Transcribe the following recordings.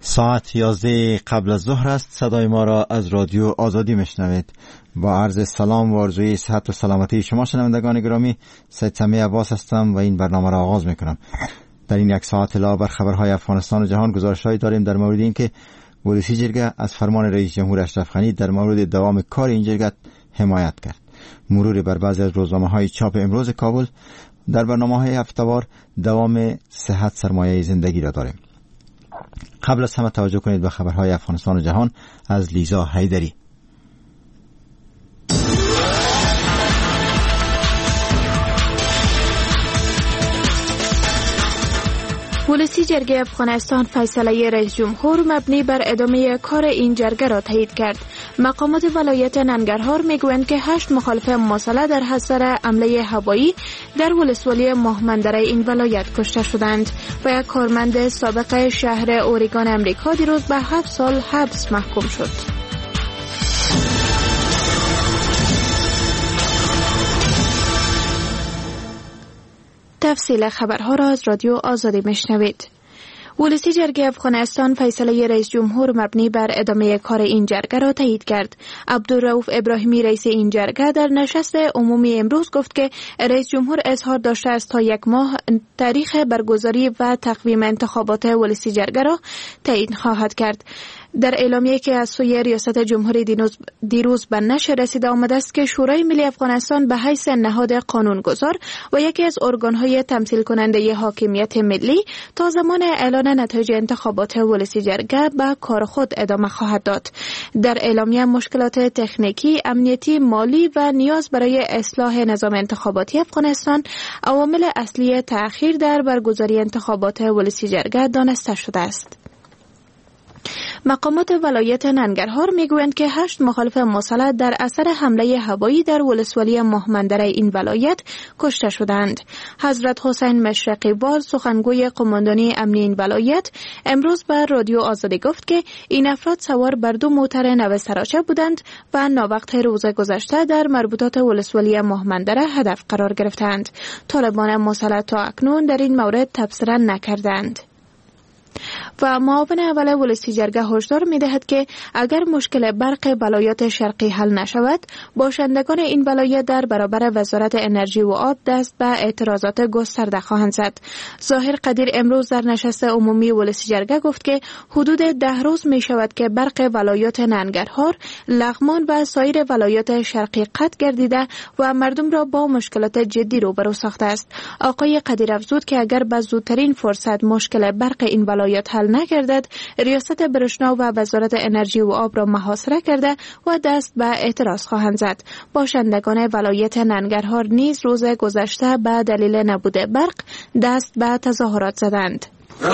ساعت 11 قبل از ظهر است. صدای ما را از رادیو آزادی میشنوید. با عرض سلام و آرزوی صحت و سلامتی شما شنوندگان گرامی، سید سمیع عباس هستم و این برنامه را آغاز میکنم. در این یک ساعت لا بر خبرهای افغانستان و جهان گزارش‌هایی داریم در مورد اینکه ولسی جرگه از فرمان رئیس جمهور اشرف غنی در مورد دوام کار این جرگه حمایت کرد. مرور بر بعضی از روزنامه‌های چاپ امروز کابل. در برنامه‌های هفته‌وار دوام صحت سرمایه زندگی را داریم. قبل از همه توجه کنید به خبرهای افغانستان و جهان از لیزا حیدری. ولسی جرگه افغانستان فیصله رئیس جمهور مبنی بر ادامه کار این جرگه را تایید کرد. مقامات ولایت ننگرهار میگویند که 8 مخالف مماثله در اثر حمله هوایی در ولسوالی ماهمندره این ولایت کشته شدند و یک کارمند سابق شهر اوریگان امریکا دیروز به 7 سال حبس محکوم شد. تفصیل خبرها را از رادیو آزادی میشنوید. ولسی جرگه افغانستان فیصله رئیس جمهور مبنی بر ادامه کار این جرگه را تایید کرد. عبدالرؤوف ابراهیمی رئیس این جرگه در نشست عمومی امروز گفت که رئیس جمهور اظهار داشته است تا 1 ماه تاریخ برگزاری و تقویم انتخابات ولسی جرگه را تعیین خواهد کرد. در اعلامیه‌ای که از سوی ریاست جمهوری دیروز به نشر رسیده آمده است که شورای ملی افغانستان به حیث نهاد قانونگذار و یکی از ارگان‌های تمثیل کننده حاکمیت ملی تا زمان اعلان نتایج انتخابات ولسی جرگه به کار خود ادامه خواهد داد. در اعلامیه مشکلات تکنیکی، امنیتی، مالی و نیاز برای اصلاح نظام انتخاباتی افغانستان عوامل اصلی تأخیر در برگزاری انتخابات ولسی جرگه دانسته شده است. مقامات ولایت ننگرهار میگویند که 8 مخالف مسلح در اثر حمله هوایی در ولسوالی ماهمندره این ولایت کشته شدند. حضرت حسین مشرقی وال سخنگوی قماندانی امنی این ولایت امروز به رادیو آزادی گفت که این افراد سوار بر 2 موتر نو سراچه بودند و ناوقت روز گذشته در مربوطات ولسوالی ماهمندره هدف قرار گرفتند. طالبان مسلح تا اکنون در این مورد تبصره نکردند. و معاون اول ولسی جرگه هشدار می‌دهد که اگر مشکل برق ولایات شرقی حل نشود، باشندگان این ولایت در برابر وزارت انرژی و آب دست به اعتراضات گسترده خواهند زد. ظاهر قدیر امروز در نشست عمومی ولسی جرگه گفت که حدود 10 روز می شود که برق ولایات ننگرهار، لغمان و سایر ولایات شرقی قطع گردیده و مردم را با مشکلات جدی روبرو ساخته است. آقای قدیر افزود که اگر به زودترین فرصت مشکل برق این ولایات حل نگردد، ریاست برشنا و وزارت انرژی و آب را محاصره کرده و دست به اعتراض خواهند زد. باشندگان ولایت ننگرهار نیز روز گذشته به دلیل نبود برق دست به تظاهرات زدند.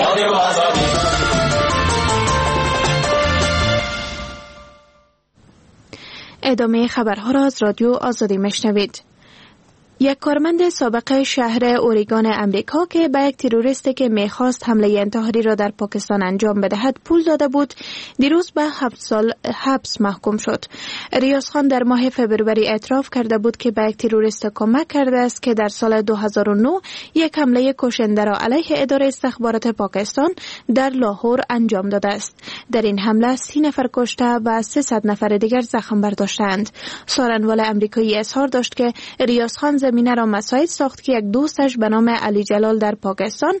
ادامه خبرها را از رادیو آزادی میشنوید. یک کارمند سابق شهر اوریگان امریکا که به یک تروریستی که میخواست حمله انتحاری را در پاکستان انجام بدهد پول داده بود، دیروز به 7 سال حبس محکوم شد. ریاض خان در ماه فبروری اعتراف کرده بود که به یک تروریست کمک کرده است که در سال 2009 یک حمله کشنده را علیه اداره استخبارات پاکستان در لاهور انجام داده است. در این حمله 30 نفر کشته و 300 نفر دیگر زخم برداشتند. سخنگوی امریکایی اظهار داشت که ریاض خان زمینه را مساعد ساخت که یک دوستش به نام علی جلال در پاکستان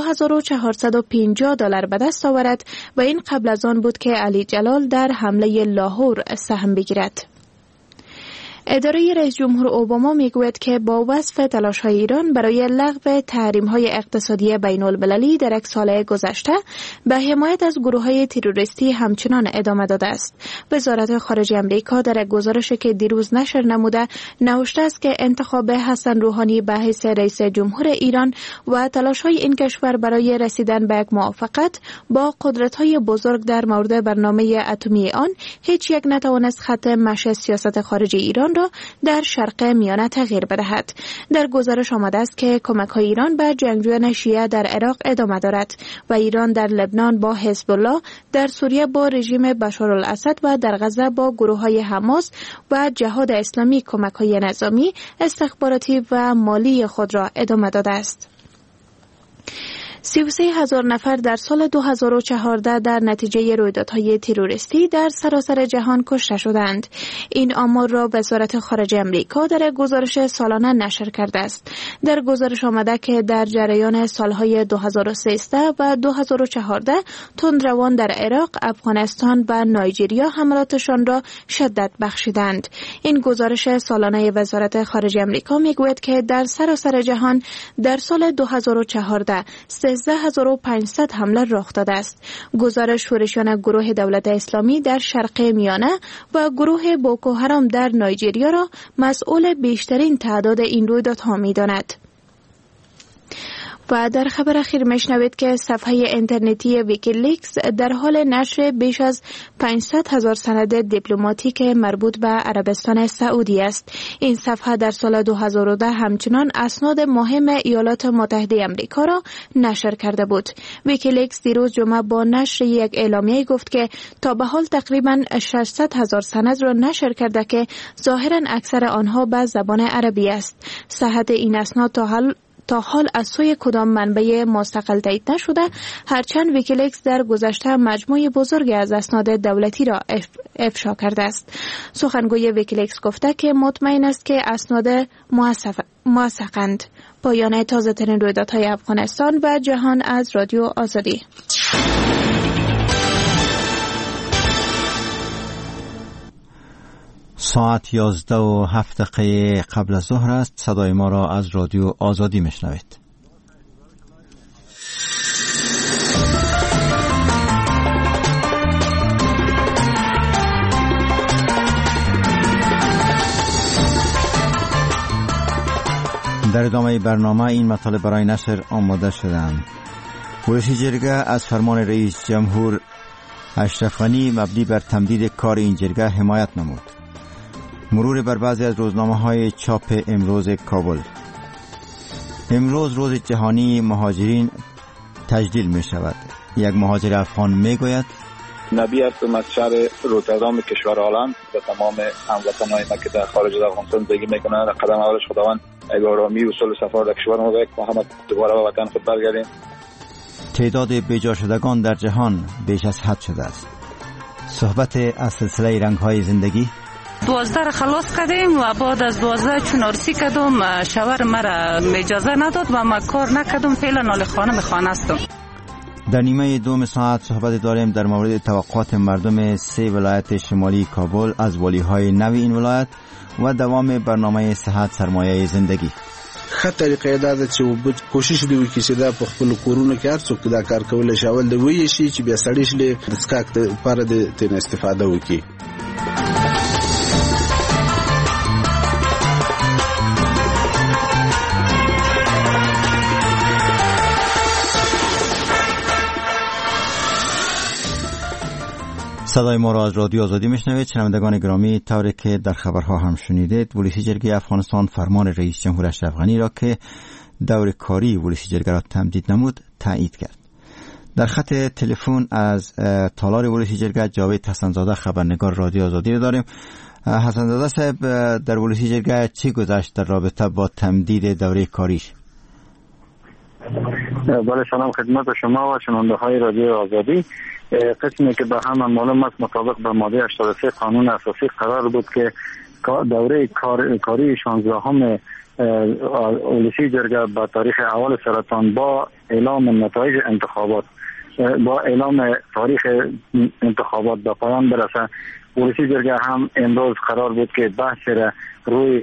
$2450 به دست آورد و این قبل از آن بود که علی جلال در حمله لاهور سهم بگیرد. اداره رئیس جمهور اوباما میگوید که با وصف تلاش‌های ایران برای لغو تحریم‌های اقتصادی بین‌المللی در یک سال گذشته به حمایت از گروه‌های تروریستی همچنان ادامه داده است. وزارت خارجه آمریکا در یک گزارشی که دیروز نشر نموده نوشته است که انتخاب حسن روحانی به حیث رئیس جمهور ایران و تلاش‌های این کشور برای رسیدن به یک موافقت با قدرت‌های بزرگ در مورد برنامه اتمی آن هیچ یک نتوانست خط مشی سیاست خارجی ایران را در شرق میانه تغییر بدهد. در گزارش آمده است که کمک‌های ایران به جنگجویان شیعه در عراق ادامه دارد و ایران در لبنان با حزب الله، در سوریه با رژیم بشارالاسد و در غزه با گروه‌های حماس و جهاد اسلامی کمک‌های نظامی، استخباراتی و مالی خود را ادامه داده است. 33,000 نفر در سال 2014 در نتیجه رویدادهای تروریستی در سراسر جهان کشته شدند. این آمار را وزارت خارجه آمریکا در گزارش سالانه نشر کرده است. در گزارش آمده که در جریان سالهای 2013 و 2014 تندروان در عراق، افغانستان و نایجریا حملاتشان را شدت بخشیدند. این گزارش سالانه وزارت خارجه آمریکا میگوید که در سراسر جهان در سال 2014 13,500 حمله رخ داده است. گزارش شورشیان گروه دولت اسلامی در شرق میانه و گروه بوکو حرام در نایجریا را مسئول بیشترین تعداد این رویدادها می‌داند. و در خبر اخیر میشنوید که صفحه اینترنتی ویکیلیکس در حال نشر بیش از 500,000 سند دیپلماتیک مربوط به عربستان سعودی است. این صفحه در سال 2010 همچنان اسناد مهم ایالات متحده آمریکا را نشر کرده بود. ویکیلیکس دیروز جمعه با نشر یک اعلامیه گفت که تا به حال تقریبا 600,000 سند را نشر کرده که ظاهرا اکثر آنها به زبان عربی است. صحت این اسناد تا حال از سوی کدام منبع مستقل تایید نشده، هرچند ویکیلیکس در گذشته مجموعه بزرگی از اسناد دولتی را افشا کرده است. سخنگوی ویکیلیکس گفته که مطمئن است که اسناد موثقند. پایان تازه ترین رویدادهای افغانستان و جهان از رادیو آزادی. ساعت 11:07 قبل از ظهر است. صدای ما را از رادیو آزادی میشنوید. در ادامه برنامه این مطالب برای نشر آماده شدند. ولسی جرگه از فرمان رئیس جمهور اشرف غنی مبنی بر تمدید کار این جرگه حمایت نمود. مرور بر بعضی از روزنامه‌های چاپ امروز کابل. امروز روز جهانی مهاجرین تجلیل می شود. یک مهاجر افغان می گوید نبی هستم از شهر روتردام کشور هلند و تمام هموطنان ما که در خارج از افغانستان زندگی میکنند در قدم اولش خداوند آرامی و صلح و صفا در کشور ما بده که همه دوباره به وطن خود برگردیم. تعداد بیجا شدگان در جهان بیش از حد شده است. صحبت از سلسله رنگ‌های زندگی. 12 را خلاص کردیم و بعد از 12 چون عروسی کردم شوهر مرا اجازه نداد و ما کار نکردم. فعلا نال خانه هستم. در نیمه دوم ساعت صحبت داریم در مورد توقعات مردم 3 ولایت شمالی کابل از والی‌های نوی این ولایت و دوام برنامه صحت سرمایه زندگی. ښه طریقه دا ده چې کوشش دی وکړي چې دا په خپل کورونو کې هر څوک دا کار کولی شي. اول د ویې شي چې بیا سړی شلې د څښاک لپاره د ترې استفاده وکړي. صدای ما را از رادیو آزادی میشنوید. شنوندگان گرامی، طوری که در خبرها هم شنیدید، ولسی جرگه افغانستان فرمان رئیس جمهور اشرف غنی را که دور کاری ولسی جرگه را تمدید نمود تایید کرد. در خط تلفن از تالار ولسی جرگه جاوید حسنزاده خبرنگار رادیو آزادی را داریم. حسنزاده صاحب، در ولسی جرگه چی گذشت در رابطه با تمدید دوره کاریش؟ بله، سلام خدمت شما و شنونده های رادیو آزادی. قسمی که به هم معلوم است مطابق به ماده 83 قانون اساسی قرار بود که دوره کاری 16 ولسی جرگه به تاریخ اول سرطان با اعلام نتایج انتخابات با اعلام تاریخ انتخابات به پایان برسه. ولسی جرگه هم امروز قرار بود که بحث را روی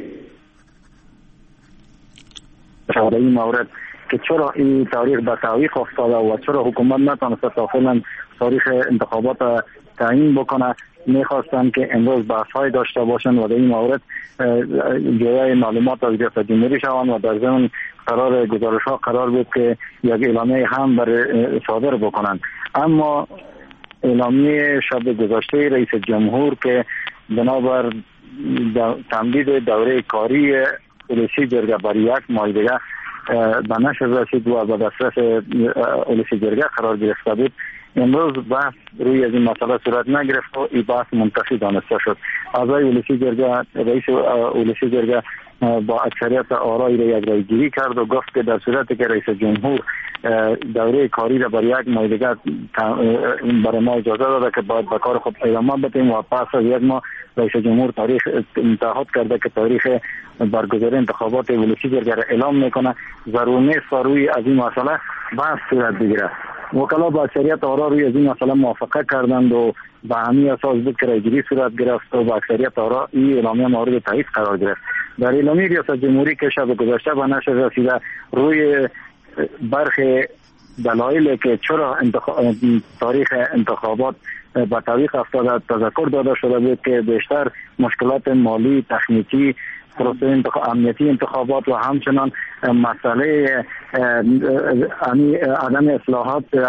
این مورد که چرا این تاریخ به تعویق افتاده و چرا حکومت نتونسته تا فعلا تاریخ انتخابات تعیین بکنه، میخواستن که امروز بحث‌های داشته باشند و در این مورد جویای معلومات از ریاست جمهوری شوند و در ضمن قرار گزارش‌ها قرار بود که یک اعلامیه هم صادر بکنند. اما اعلامیه شب گذشته رئیس جمهور که بنابر تمدید دوره کاری ولسی جرگه برای یک ماه دیگه به نشر رسید و به دسترس ولسی جرگه قرار گرفته بود، امروز بحث روی از این مسئله صورت نگرفت و این بحث منتفی دانسته شد. اعضای ولسی جرگه، رئیس ولسی جرگه با اکثریت آرای را یک رایگیری کرد و گفت که در صورتی که رئیس جمهور دوره کاری را برای یک ماه دیگر برای ما اجازه داده که باید به کار خود ادامه بدیم و پس از یک ماه رئیس جمهور تاریخ تعهد کرده که تاریخ برگزاری انتخابات ولسی جرگه را اعلام میکنه. ضرور نیست روی از این مسئله بحث صورت بگیره. وکلا با اکثریت آرا روی از این مسئله موافقه کردند و به همین اساس بود که رایگیری صورت گرفت و با اکثریت آرا این اعلامیه مورد تایید قرار گرفت. در اعلامیه ریاست جمهوری که شب گذشته به نشر رسیده روی برخی دلایلی که چرا تاریخ انتخابات به تعویق افتاده تذکر داده شده بود که بیشتر مشکلات مالی، تکنیکی، پروسه امنیتی انتخابات و همچنان مسئله عدم اصلاحات در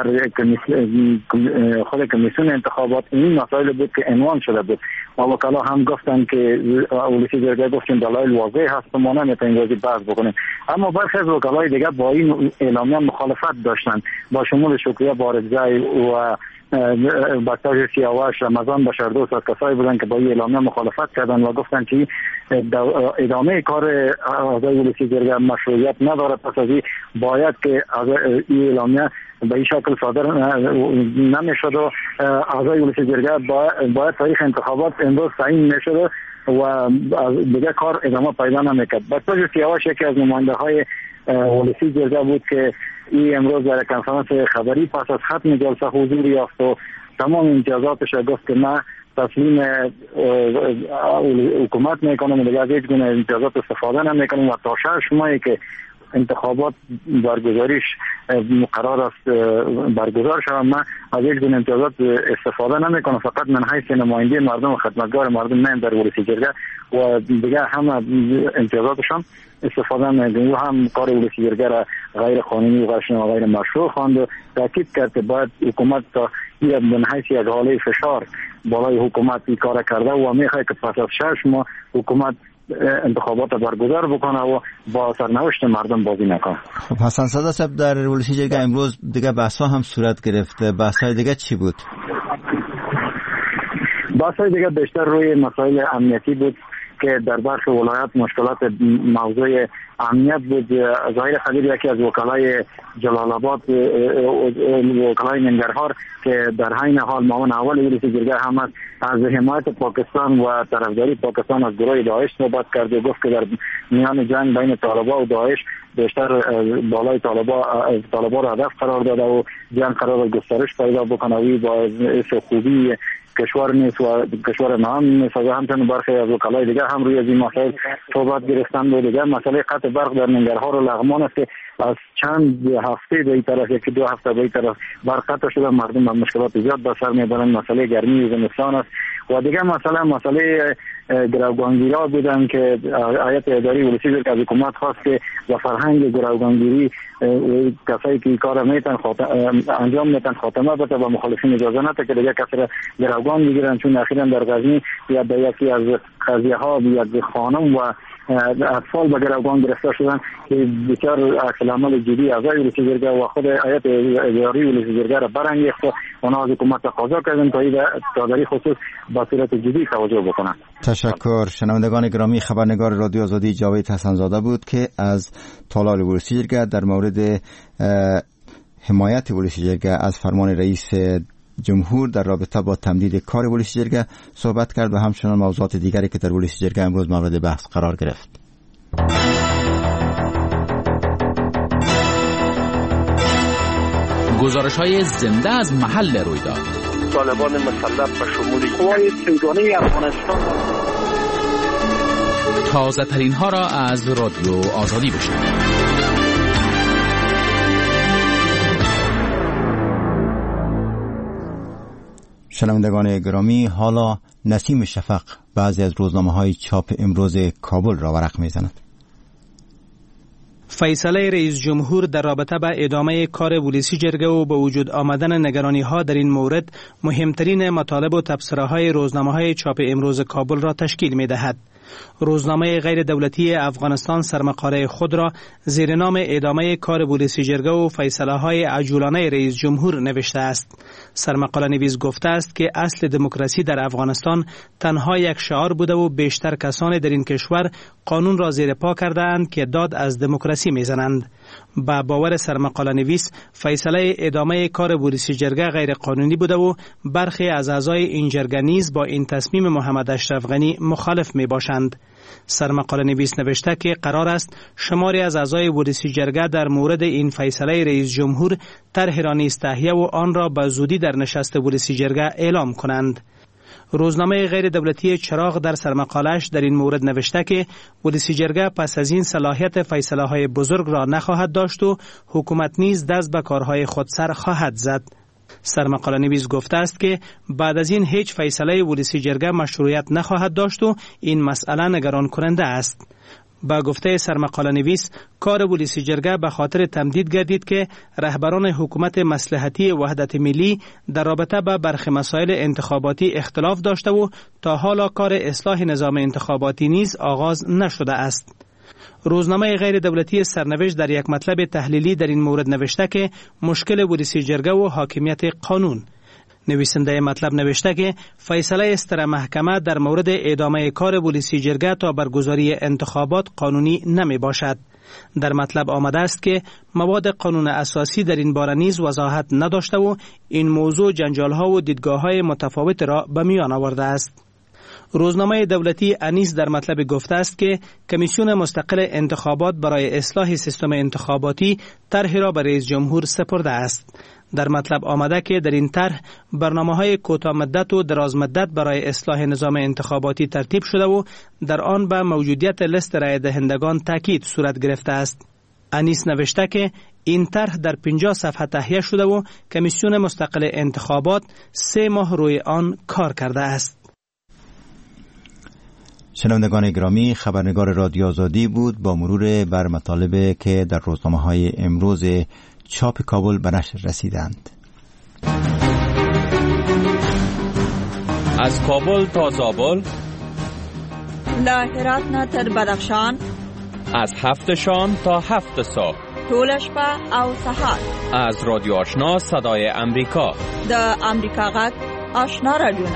خود کمیسیون انتخابات این مسائل بود که عنوان شده بود و وکلا هم گفتن که ولسی جرگه گفتن دلایل واضح هست و ما نمیتونیم روزی بحث بکنیم. اما برخی از وکلای دیگه با این اعلامیه مخالفت داشتن با شمول شکریه بارگزای و بکتاژ سیاوش رمضان بشردوست از کسایی بودن که با این اعلامیه مخالفت کردن و گفتن که ادامه کار اعضای ولسی جرگه مشروعیت نداره. پس از این باید که این اعلامیه به این شکل صادر نمیشد و اعضای ولسی جرگه باید تاریخ انتخابات امروز تعیین میشد و دیگه کار ادامه پیدا نمیکرد. بکتاژ سیاوش یکی از نماینده های ولسی جرگه بود که این امروز در کنفرانس خبری پس از ختم جلسه حضور یافت و تمام امتیازاتش گفت که من تسلیم حکومت میکنم و دیگه از هیچ گونه امتیازات استفاده نمیکنم و تا 6 ماهی که انتخابات برگزاریش مقرر است برگزار شود من از هیچ گونه امتیازات استفاده نمیکنم. فقط من حیث نماینده مردم و خدمتگار مردم من در ولسی جرگه و دیگه هم امتیازاتشان استفاده نمیکنم و هم کار ولسی جرگه را غیر قانونی و غیر مشروع خواند و تاکید کرد که باید حکومت تا من حیث یک حاله فشار بالای حکومت این کار کرده و میخواد که پس از 6 ماه حکومت انتخابات برگزار بکنه و با سرنوشت مردم بازی نکنه. خب حسن صادق صاحب در ولسی جرگه امروز دیگه بحث‌ها هم صورت گرفته. بحث‌های دیگه چی بود؟ بحث‌های دیگه بیشتر روی مسائل امنیتی بود که در برخی ولایات مشکلات موضوع امنیت بود. ظاهر خبیر یکی از وکلای جلال آباد وکلای ننگرهار که در حین حال معاون اول ولسی جرگه هم از حمایت پاکستان و طرفداری پاکستان از گروه داعش صحبت کرد و گفت که در میان جنگ بین طالبان و داعش بیشتر بالای طالبان را هدف قرار داده و جنگ قرار گسترش پیدا بکنه و با خوبی کشور نیست و کشور نام نیست و همچنین برخی از وکلای دیگه هم روی از این مسائل صحبت گرفتند و دیگه مسئله قطع برق در ننگرهار و لغمان است که از چند هفته به این طرف یکی 2 هفته به این طرف برق قطع شده مردم با مشکلات زیاد به سر میبرند. مسئله گرمی و زمستان است و دیگه مسئله گروگانگیرا بودن که هیئت اداری ولسی جرگه از حکومت خواست که و فرهنگ گروگانگیری کسایی که این کار انجام میتن خاتمه بده و مخالفین اجازه نده که دیگه کسی را گروگان میگیرن. چون اخیراً در غزنی یکی از قضیه ها یک خانم و اطفال به گروگان گرفته شدن که بسیار عکس العمل جدی اعضای ولسی جرگه و خود هیئت اداری ولسی جرگه را برانگیخت و اونا از حکومت تقاضا کردن تا در این خصوص با صورت جدی توجه بکنن. تشکر. شنوندگان گرامی، خبرنگار رادیو آزادی جاوید حسن زاده بود که از تالار ولسی جرگه در مورد حمایت ولسی جرگه از فرمان رئیس جمهور در رابطه با تمدید کار ولسی جرگه صحبت کرد و همچنان موضوعات دیگری که در ولسی جرگه امروز مورد بحث قرار گرفت. گزارش‌های زنده از محل رویداد. طالبان مسلح به شمول قوای سیگانه افغانستان. تازه ترین ها را از رادیو آزادی بشنوید. شنوندگان گرامی، حالا نسیم شفق بعضی از روزنامه‌های چاپ امروز کابل را ورق می‌زند. فیصله رئیس جمهور در رابطه با ادامه کار ولسی جرگه و به وجود آمدن نگرانی‌ها در این مورد مهمترین مطالب و تبصره‌های روزنامه‌های چاپ امروز کابل را تشکیل می‌دهد. روزنامه غیر دولتی افغانستان سرمقاله خود را زیر نام ادامه کار بولیس جرگه و فیصله های عجولانه رئیس جمهور نوشته است. سرمقاله نویس گفته است که اصل دموکراسی در افغانستان تنها یک شعار بوده و بیشتر کسان در این کشور قانون را زیر پا کردند که داد از دموکراسی میزنند. با باور سرمقاله نویس فیصله ادامه کار بولیس جرگه غیر قانونی بوده و برخی از اعضای این جرگه نیز با این تصمیم محمد اشرف غنی مخالف می باشند. سرمقاله نویس نوشته که قرار است شماری از اعضای بولیس جرگه در مورد این فیصله رئیس جمهور طرح را نیز تهیه و آن را به زودی در نشست بولیس جرگه اعلام کنند. روزنامه غیر دولتی چراغ در سرمقاله‌اش در این مورد نوشته که بولیس جرگه پس از این صلاحیت فیصله های بزرگ را نخواهد داشت و حکومت نیز دست به کارهای خود سر خواهد زد. سرمقاله نویس گفته است که بعد از این هیچ فیصله بولیس جرگه مشروعیت نخواهد داشت و این مسئله نگران کننده است. با گفته سرمقاله نویس کار بولیس جرگه به خاطر تمدید گردید که رهبران حکومت مصلحتی وحدت ملی در رابطه با برخی مسائل انتخاباتی اختلاف داشته و تا حالا کار اصلاح نظام انتخاباتی نیز آغاز نشده است. روزنامه غیر دولتی سرنوشت در یک مطلب تحلیلی در این مورد نوشته که مشکل بولیس جرگه و حاکمیت قانون. نویسنده مطلب نوشته که فیصله استر محکمه در مورد ادامه کار بولیس جرگه تا برگزاری انتخابات قانونی نمی باشد. در مطلب آمده است که مواد قانون اساسی در این باره نیز وضاحت نداشته و این موضوع جنجال‌ها و دیدگاه‌های متفاوت را به میان آورده است. روزنامه دولتی انیس در مطلب گفته است که کمیسیون مستقل انتخابات برای اصلاح سیستم انتخاباتی طرحی را به رئیس جمهور سپرده است. در مطلب آمده که در این طرح برنامه‌های کوتاه مدت و دراز مدت برای اصلاح نظام انتخاباتی ترتیب شده و در آن به موجودیت لیست رای دهندگان تاکید صورت گرفته است. انیس نوشته که این طرح در 50 صفحه تهیه شده و کمیسیون مستقل انتخابات 3 ماه روی آن کار کرده است. شنوندگان گرامی، خبرنگار رادیو آزادی بود با مرور بر مطالب که در روزنامه‌های امروز چاپ کابل به نشر رسیدند. از کابل تا زابل، له هرات نه تر بدخشان، از 7 شام تا 7 صبح، ټول شپه او سهار، از رادیو آشنا صدای امریکا، د امریکا غږ آشنا رادیو.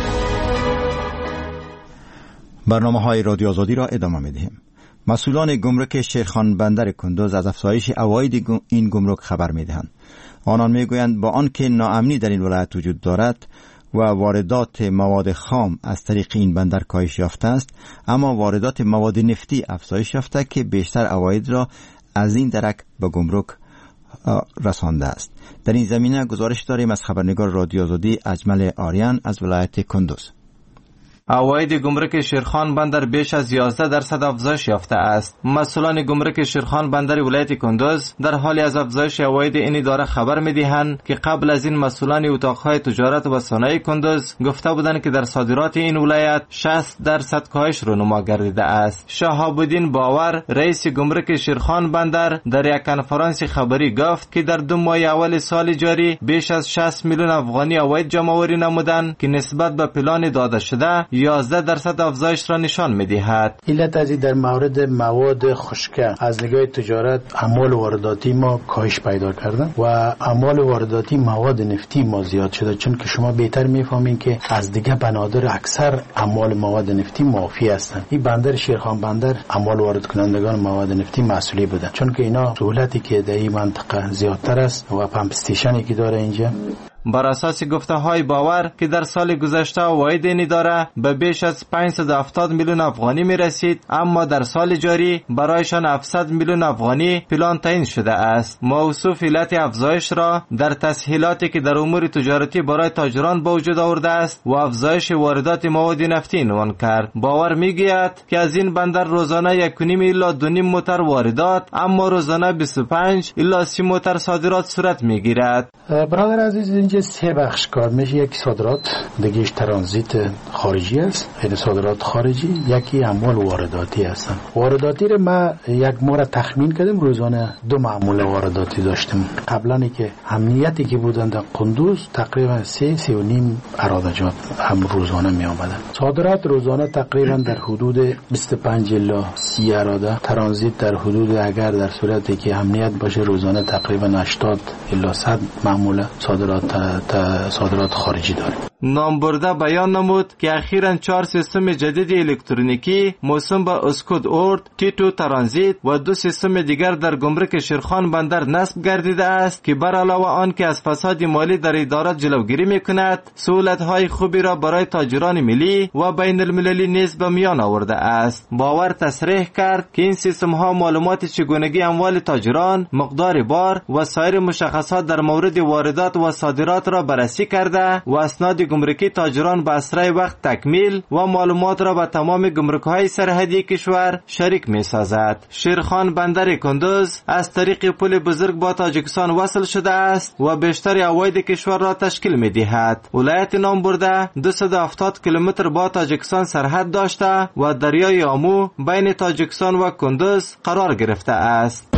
برنامه‌های رادیو آزادی را ادامه می‌دهیم. مسئولان گمرک شیرخان بندر کندوز از افزایش عواید این گمرک خبر می‌دهند. آنان می‌گویند با آنکه ناامنی در این ولایت وجود دارد و واردات مواد خام از طریق این بندر کاهش یافته است، اما واردات مواد نفتی افزایش یافته که بیشتر عواید را از این درک به گمرک رسانده است. در این زمینه گزارش داریم از خبرنگار رادیو آزادی اجمل آریان از ولایت کندوز. عواید گمرک شیرخان بندر بیش از 11% افزایش یافته است. مسئولان گمرک شیرخان بندر ولایت کندوز در حالی از افزایش عواید این اداره خبر می‌دهند که قبل از این مسئولان اتاق‌های تجارت و صنایع کندوز گفته بودند که در صادرات این ولایت 60% کاهش رونما گردیده است. شهاب الدین باور رئیس گمرک شیرخان بندر در یک کنفرانس خبری گفت که در 2 ماه اول سال جاری بیش از 60 میلیون افغانی عواید جمع‌آوری نمودند که نسبت به پلان داده شده 11% افزایش را نشان می‌دهد. علت از در مورد مواد خشکه از نگاه تجارت اعمال وارداتی ما کاهش پیدا کردن و اعمال وارداتی مواد نفتی ما زیاد شده، چون که شما بهتر می‌فهمین که از دیگه بنادر اکثر اعمال مواد نفتی معافی هستند. این بندر شیرخان بندر اعمال وارد کنندگان مواد نفتی مسئولی بودن، چون که اینا سهولتی که در این منطقه زیادتر است و پمپ استیشنی که داره اینجا. بر اساس گفته‌های باور که در سال گذشته عواید این اداره به بیش از 570 میلیون افغانی می‌رسید، اما در سال جاری برایشان 700 میلیون افغانی پلان تعیین شده است. موصوف علت افزایش را در تسهیلاتی که در امور تجارتی برای تاجران به وجود آورده است و افزایش واردات مواد نفتی عنوان کرد. باور می‌گوید که از این بندر روزانه 1.5 الی 2.5 موتر واردات، اما روزانه 25 الی 30 موتر صادرات صورت می‌گیرد. برادر عزیز، اینجا مثل سه بخش کار میشه. یکی صادرات، دیگهش ترانزیت خارجی است، یعنی صادرات خارجی. یکی اموال وارداتی هستن. وارداتی رو ما یک ماه تخمین کردیم، روزانه 2 معمول وارداتی داشتیم. قبلا که امنیتی که بودن در قندوز تقریبا 3.5 ارادجات هم روزانه می آمدن. صادرات روزانه تقریبا در حدود 25 الی 30 اراده. ترانزیت در حدود، اگر در صورتی که امنیت باشه، روزانه تقریبا 80 الی 100 معمول صادرات خارجی داریم. نامبرده بیان نمود که اخیراً 4 سیستم جدید الکترونیکی موسوم به اسکود اورد، تیتو ترانزیت و 2 سیستم دیگر در گمرک شیرخان بندر نصب گردیده است که بر علاوه آن که از فساد مالی در ادارات جلوگیری میکند، سهولت‌های خوبی را برای تاجران ملی و بین المللی نیز به میان آورده است. باور تصریح کرد که این سیستم‌ها معلومات چگونگی اموال تاجران، مقدار بار و سایر مشخصات در مورد واردات و صادرات را بررسی کرده و اسناد گمرکی تاجران به اسرع وقت تکمیل و معلومات را به تمام گمرک‌های سرحدی کشور شریک می‌سازد. شیرخان بندر کندوز از طریق پل بزرگ با تاجیکستان وصل شده است و بیشتر عواید کشور را تشکیل می‌دهد. ولایت نامبرده 270 کیلومتر با تاجیکستان سرحد داشته و دریای آمو بین تاجیکستان و کندوز قرار گرفته است.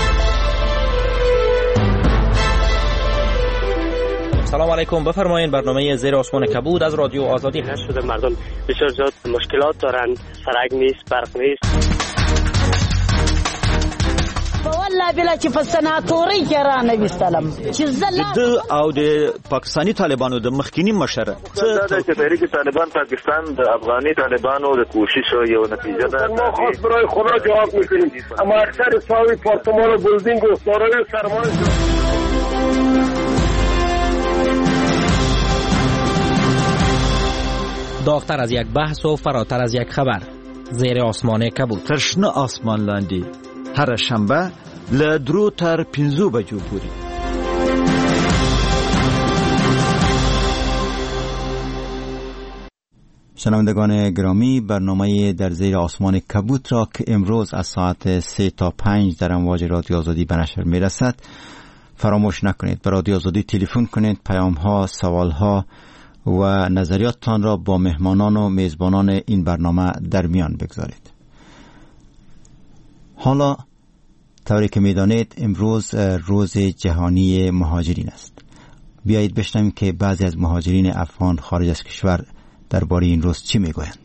سلام علیکم، بفرمایید. برنامه زیر آسمان کبود از رادیو آزادی هست. شده مردم بسیار زیاد مشکلات دارن، سرک نیست، برق نیست. والله بلا چې په سناتوري کې را نه وستلم چې زله او د پاکستانی طالبانو د مخکینی مشر څه چې تحریک طالبان پاکستان د افغاني طالبانو د کوشش یو نتیجه ده. ما خاص برای خدا جواب میکنیم، اما اکثر ساوی پارتمان و بلدینگ و سارای سرمایه داغتر از یک بحث و فراتر از یک خبر. زیر آسمان کبود. ترشنه آسمان لاندی هر شنبه لدرو تر 5 بجو پوری. شنوندگان گرامی، برنامه در زیر آسمان کبود را که امروز از ساعت 3 تا 5 در امواج رادیو آزادی به نشر می رسد فراموش نکنید. به رادیو آزادی تلفن کنید، پیام ها، سوال ها و نظریاتتان را با مهمانان و میزبانان این برنامه در میان بگذارید. حالا طوری که میدانید امروز روز جهانی مهاجرین است. بیایید بشنویم که بعضی از مهاجرین افغان خارج از کشور درباره این روز چی میگویند.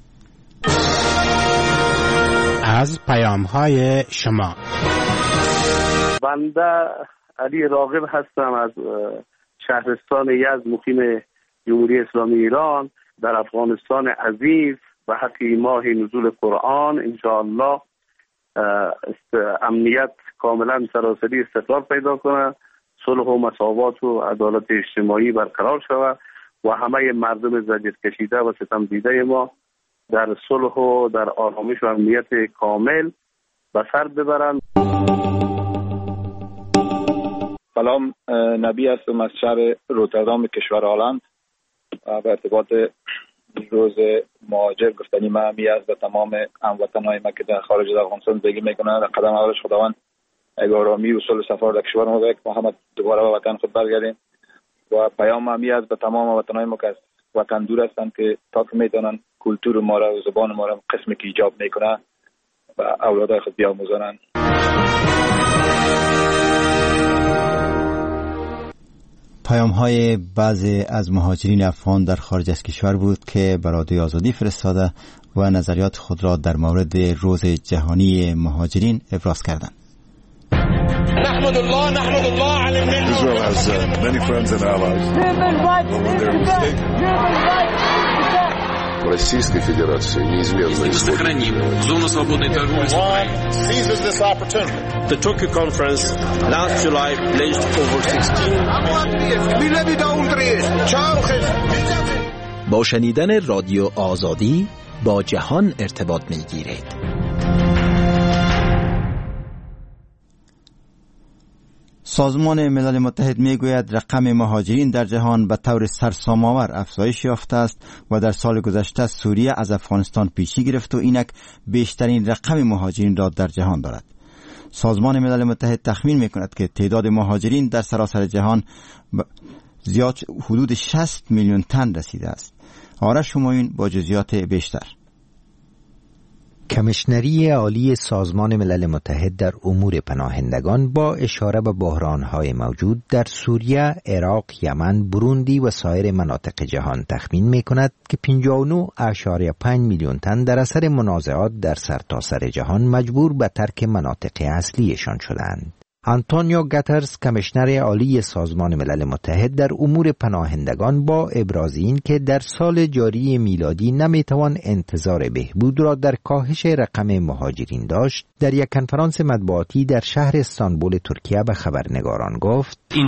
از پیام‌های شما. بنده علی راغب هستم از شهرستان یزد، مقیم جمهوری اسلامی ایران در افغانستان عزیز. به حق ماه نزول قرآن انشاءالله امنیت کاملا سراسری استقرار پیدا کنه، صلح و مساوات و عدالت اجتماعی برقرار شود و همه مردم زجر کشیده و ستم دیده ما در صلح و در آرامش و امنیت کامل به سر ببرند. سلام، نبی هستم از شهر روتردام کشور هلند. به ارتباط روز مهاجر گفتنی من همی است به تمام هموطنهای ما که در خارج از افغانستان زندگی میکنند. در قدم اولش خداوند آرامی و صلح صفا در کشور ما بده که ما هم دوباره به وطن خود برگردیم و پیام همی است به تمام وطنهای ما که از وطن دور هستند که تا که میتونن کلتور ما را و زبان ما را قسمی که ایجاب میکنه و اولادای خود بیاموزانند. پیام های بعضی از مهاجرین افغان در خارج از کشور بود که به رادیو آزادی فرستاده و نظریات خود را در مورد روز جهانی مهاجرین ابراز کردند. نحمد الله على النعمة. Israel has many friends and allies. Российской Федерации неизменно сохраним зону свободной торговли с Украиной. Seizes this opportunity. The Tokyo conference last July pledged over 16 با شنیدن رادیو آزادی با جهان ارتباط می‌گیرید. سازمان ملل متحد میگوید رقم مهاجرین در جهان به طور سرسام‌آور افزایش یافته است و در سال گذشته سوریه از افغانستان پیشی گرفت و اینک بیشترین رقم مهاجرین را در جهان دارد. سازمان ملل متحد تخمین میکند که تعداد مهاجرین در سراسر جهان زیاد حدود 60 میلیون تن رسیده است. آرش همایون با جزئیات بیشتر. کمیشنری عالی سازمان ملل متحد در امور پناهندگان با اشاره به بحران‌های موجود در سوریه، عراق، یمن، بروندی و سایر مناطق جهان تخمین می‌کند که 59.5 میلیون تن در اثر منازعات در سرتاسر جهان مجبور به ترک مناطق اصلیشان شدند. آنتونیو گاترز، کمیشنر عالی سازمان ملل متحد در امور پناهندگان، با ابراز این که در سال جاری میلادی نمیتوان انتظار بهبود را در کاهش رقم مهاجرین داشت، در یک کنفرانس مطبوعاتی در شهر استانبول ترکیه به خبرنگاران گفت: In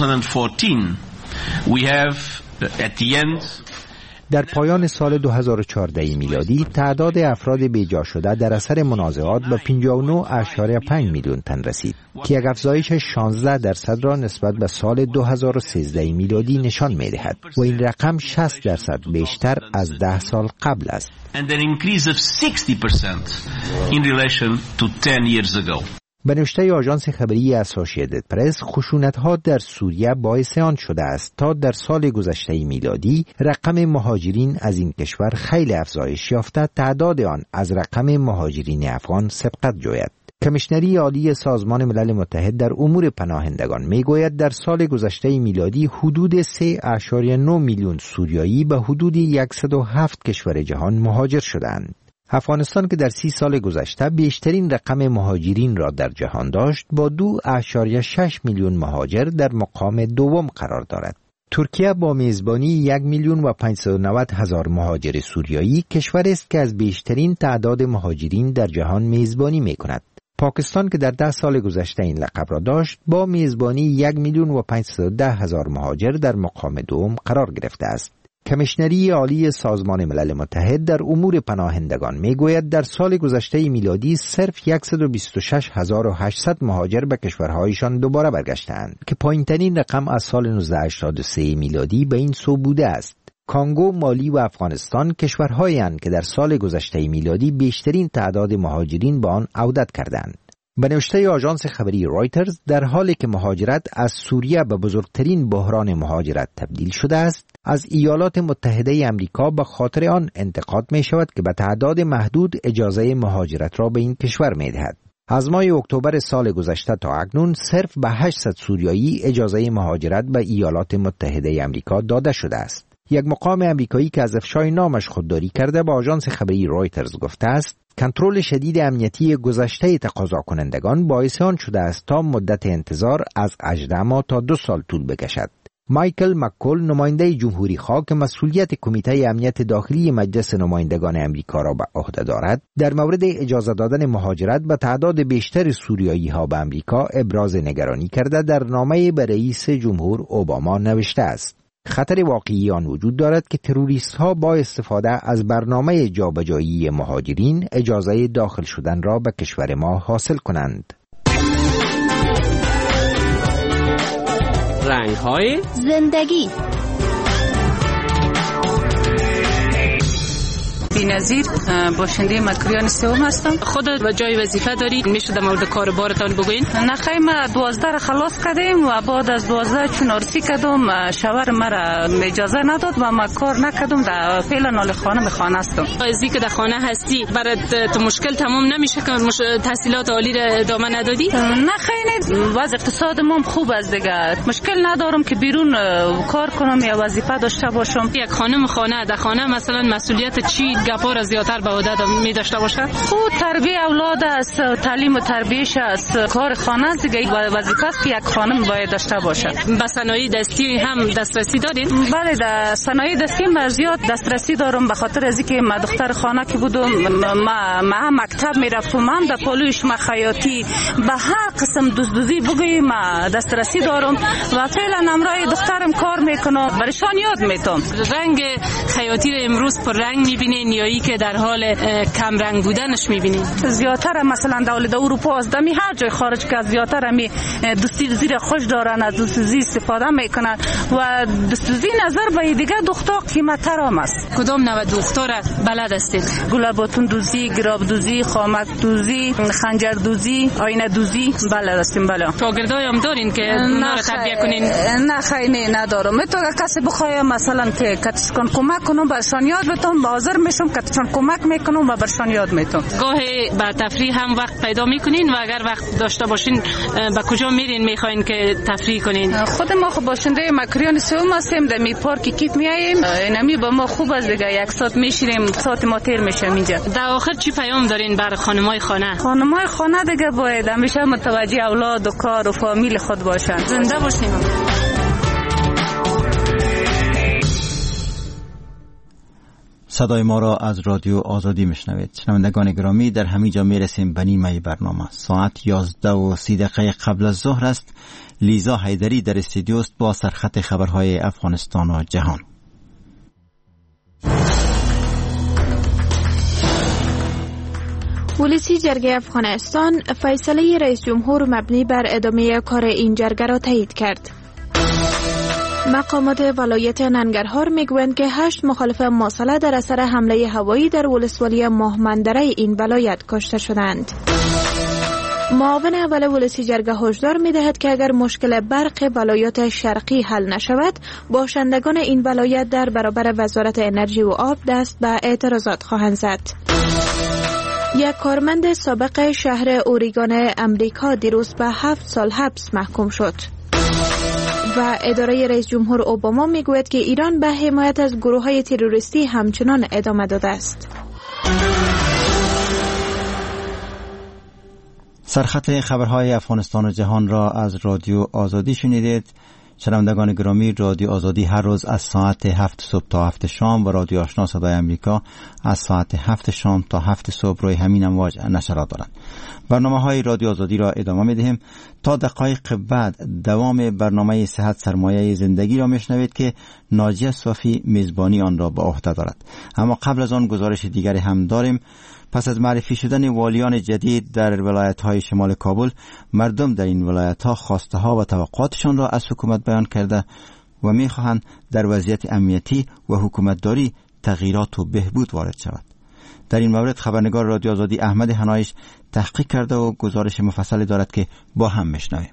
2014 we have at the end در پایان سال 2014 میلادی تعداد افراد بیجا شده در اثر منازعات به 59.5 میلیون تن رسید که یک افزایش 16% را نسبت به سال 2013 میلادی نشان می‌دهد و این رقم 60% بیشتر از 10 سال قبل است. And an increase of 60% in relation to 10 years ago. به نوشته آژانس خبری اسوسییتد پرس، خشونت‌ها در سوریه باعث آن شده است تا در سال گذشته میلادی رقم مهاجرین از این کشور خیلی افزایش یافته، تعداد آن از رقم مهاجرین افغان سبقت جوید. کمیشنری عالی سازمان ملل متحد در امور پناهندگان میگوید در سال گذشته میلادی حدود 3.9 میلیون سوریایی به حدود 107 کشور جهان مهاجر شدند. افغانستان که در 30 سال گذشته بیشترین رقم مهاجرین را در جهان داشت، با 2.6 میلیون مهاجر در مقام دوم قرار دارد. ترکیه با میزبانی 1,590,000 مهاجر سوریایی کشور است که از بیشترین تعداد مهاجرین در جهان میزبانی میکند. پاکستان که در 10 سال گذشته این لقب را داشت، با میزبانی 1,510,000 مهاجر در مقام دوم قرار گرفته است. کمیشنری عالی سازمان ملل متحد در امور پناهندگان میگوید در سال گذشته میلادی صرف 126,800 مهاجر به کشورهایشان دوباره برگشتند که پایین‌ترین رقم از سال 1983 میلادی به این سو بوده است. کانگو، مالی و افغانستان کشورهایی هستند که در سال گذشته میلادی بیشترین تعداد مهاجرین به آن عودت کردند. به نوشته آژانس خبری رایترز، در حالی که مهاجرت از سوریه به بزرگترین بحران مهاجرت تبدیل شده است، از ایالات متحده آمریکا به خاطر آن انتقاد می شود که به تعداد محدود اجازه مهاجرت را به این کشور می دهد. از ماه اکتبر سال گذشته تا اکنون صرف به 800 سوریایی اجازه مهاجرت به ایالات متحده آمریکا داده شده است. یک مقام آمریکایی که از افشای نامش خودداری کرده به آژانس خبری رایترز گفته است کنترل شدید امنیتی گذشته تقاضا کنندگان باعث آن شده است تا مدت انتظار از 18 ماه تا 2 سال طول بکشد. مایکل مککول، نماینده جمهوری خواه که مسئولیت کمیته امنیت داخلی مجلس نمایندگان آمریکا را به عهده دارد، در مورد اجازه دادن مهاجرت به تعداد بیشتر سوریایی ها به آمریکا ابراز نگرانی کرده در نامه به رئیس جمهور اوباما نوشته است: خطر واقعی آن وجود دارد که تروریست ها با استفاده از برنامه جابجایی مهاجرین اجازه داخل شدن را به کشور ما حاصل کنند. رنگ‌های زندگی. بی‌نظیر، باشنده مکریان سوم هستم. خودت و جای وظیفه داری؟ میشه در مورد کار بارتان بگوین؟ نخیر، ما 12 را خلاص کردیم و بعد از 12 چون عرصی کردم شوهر مرا اجازه نداد و ما کار نکردم. در فعلا نال خانه خانه هستم. از اینکه در خانه هستی برات تو مشکل تمام نمیشه که تحصیلات عالی را ادامه ندادی؟ نخیر، وضع اقتصاد ما خوب است دیگه. مشکل ندارم که بیرون کار کنم یا وظیفه داشته باشم. یک خانم خانه در خانه مثلا مسئولیت چی گپار زیادتر به عهده می داشته باشه؟ خود تربیت اولاد است، تعلیم و تربیتش است، کار خانه است دیگه. وظیفه است که یک خانم باید داشته باشه. به صنایع دستی هم دسترسی دارین؟ بله، در صنایع دستی من زیاد دسترسی دارم، به خاطر از اینکه من دختر خانه که بودم، ما مکتب میرفتم، هم در پالویش ما خیاطی به هر قسم دوزدوزی بگویم دسترسی دارم و فعلا امرای دخترم کار میکنم، برشان یاد میتم. رنگ خیاطی رو امروز پر رنگ میبینین یا ای که در حال کم رنگ بودنش میبینید؟ زیادتر مثلا دولت اروپا از دمی هر جای خارج که زیادتر می دوستی زیر خوش دارن، از دوستی استفاده میکنن و دوستی نظر به دیگه دختر قیمت‌تر هم است. کدام نوع دختر بلد هستید؟ گلاباتون دوزی، گراب دوزی، خامک دوزی، خنجر دوزی، آینه دوزی بلد هستیم. بله. شاگردای هم دارین که اونا رو تربیت کنین؟ نه خیلی ندارم. تو کسی بخواد مثلا که کتشکن کمک کنم برشان یاد بتم، حاضر میشم کتشکن کمک میکنم و برشان یاد میتم. گاهی با تفریح هم وقت پیدا میکنین و اگر وقت داشته باشین به کجا میرین میخواین که تفریح کنین؟ خود ما خب باشنده مکریان سوم هستیم، در می پارک کیف میاییم، اینمی با ما خوب است دیگه، یک ساعت میشینیم، ساعت ما تیر میشه اینجا. در آخر چی پیام دارین بر خانمای خانه؟ خانمای خانه دیگه باید همیشه متوجه اولاد و کار و فامیل خود باشن. زنده باشین. صدای ما را از رادیو آزادی میشنوید. شنوندگان گرامی، در همینجا میرسیم به نیمه برنامه. ساعت 11:30 قبل از ظهر است. لیزا حیدری در استودیو است با سرخط خبرهای افغانستان و جهان. ولسی جرگه افغانستان فیصله رئیس جمهور مبنی بر ادامه کار این جرگه را تایید کرد. مقامات ولایت ننگرهار میگویند که 8 مخالف مواصله در اثر حمله هوایی در ولسوالی ماهمندره این ولایت کشته شدند. معاون اول ولسی جرگه هشدار می‌دهد که اگر مشکل برق ولایات شرقی حل نشود، باشندگان این ولایت در برابر وزارت انرژی و آب دست به اعتراضات خواهند زد. یک کارمند سابق شهر اوریگون امریکا دیروز به 7 سال حبس محکوم شد. و اداره رئیس جمهور اوباما میگوید که ایران به حمایت از گروه‌های تروریستی همچنان ادامه داده است. سرخط خبرهای افغانستان و جهان را از رادیو آزادی شنیدید. شنوندگان گرامی، رادیو آزادی هر روز از ساعت 7 صبح تا 7 شام و رادیو آشنا صدای امریکا از ساعت 7 شام تا 7 صبح روی همین امواج نشرات دارند. برنامه‌های رادیو آزادی را ادامه می‌دهیم. تا دقایق بعد دوام برنامه صحت سرمایه زندگی را میشنوید که ناجیه صافی میزبانی آن را به عهده دارد. اما قبل از آن گزارش دیگری هم داریم. پس از معرفی شدن والیان جدید در ولایت‌های شمال کابل، مردم در این ولایت‌ها خواسته‌ها و توقعاتشان را از حکومت بیان کرده و می‌خواهند در وضعیت امنیتی و حکومتداری تغییرات و بهبود وارد شود. در این مورد خبرنگار رادیو آزادی احمد حنایش تحقیق کرده و گزارش مفصلی دارد که با هم میشنویم.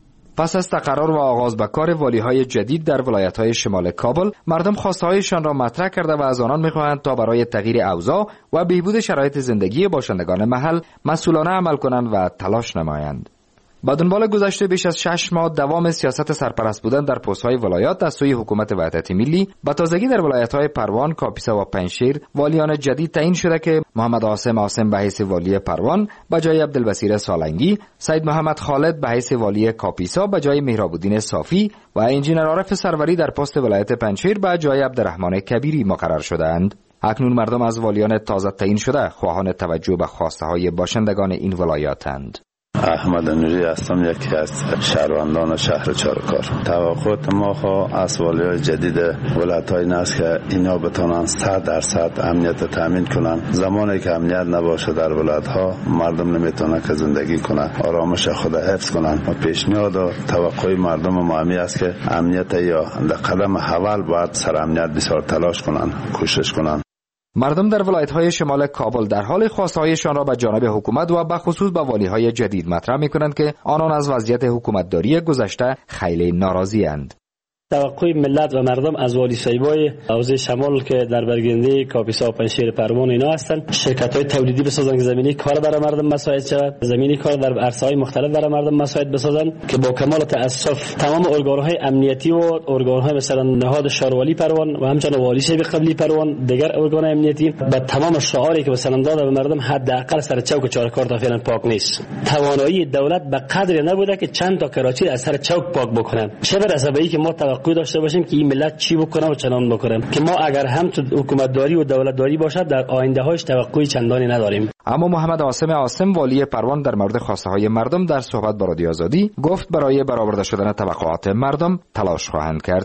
پس از تقرر و آغاز به کار والیهای جدید در ولایت‌های شمال کابل، مردم خواسته‌هایشان را مطرح کرده و از آنان می‌خواهند تا برای تغییر اوضاع و بهبود شرایط زندگی باشندگان محل مسئولانه عمل کنند و تلاش نمایند. با دنبال گذشته بیش از 6 ماه دوام سیاست سرپرست بودن در پست‌های ولایات از سوی حکومت وحدت ملی، به تازگی در ولایت‌های پروان، کاپیسا و پنجشیر والیان جدید تعیین شده که محمد عاصم به حیث والی پروان به جای عبدالبصیر سالنگی، سید محمد خالد به حیث والی کاپیسا به جای مهراب‌الدین صافی و انجینر عارف سروری در پست ولایت پنجشیر به جای عبدالرحمن کبیری مقرر شدند. اکنون مردم از والیان تازه تعیین شده خواهان توجه به خواسته‌های باشندگان این ولایاتند. احمد نوری هستم، یکی از شهروندان شهر چارکار. توقعات ما از والیای جدید ولایت‌های این است که اینا بتونن 100% امنیت تامین کنن. زمانی که امنیت نباشه در ولایت‌ها، مردم نمیتونن که زندگی کنن، آرامش خود حفظ کنن. و پیشنهاد و توقع مردم ما همی است که امنیت یا در قدم اول باید سر امنیت بسیار تلاش کنن، کوشش کنن. مردم در ولایت‌های شمال کابل در حال خواسته‌هایشان را به جانب حکومت و به خصوص به والی‌های جدید مطرح می‌کنند که آنان از وضعیت حکومتداری گذشته خیلی ناراضی‌اند. توقع ملت و مردم از والی صاحبای حوزه شمال که در برگنده کاپیسا و پنجشیر پروان اینا هستند، شرکت‌های تولیدی بسازند که زمینی کار برای مردم مساعد شود، زمینی کار در عرصه‌های مختلف برای مردم مساعد بسازند که با کمال تأسف تمام ارگان‌های امنیتی و ارگان‌های مثلا نهاد شاروالی پروان و همچنین والی صاحب قبلی پروان، دیگر ارگان امنیتی با تمام شعاری که مثلا داده به مردم حداقل سر چوک چارکار تا فعلا پاک نیست. توانایی دولت به قدری نبوده که چند تا کراچی از سر چوک پاک بکنن. چه برسه به اینکه ما توقع داشته باشیم که این ملت چی بکنه و چنان بکنه که ما اگر هم تو حکومتداری و دولتداری باشد در آینده هاش توقعی چندانی نداریم. اما محمد عاصم والی پروان در مورد خواسته های مردم در صحبت با رادیو آزادی گفت برای برآورده شدن توقعات مردم تلاش خواهند کرد.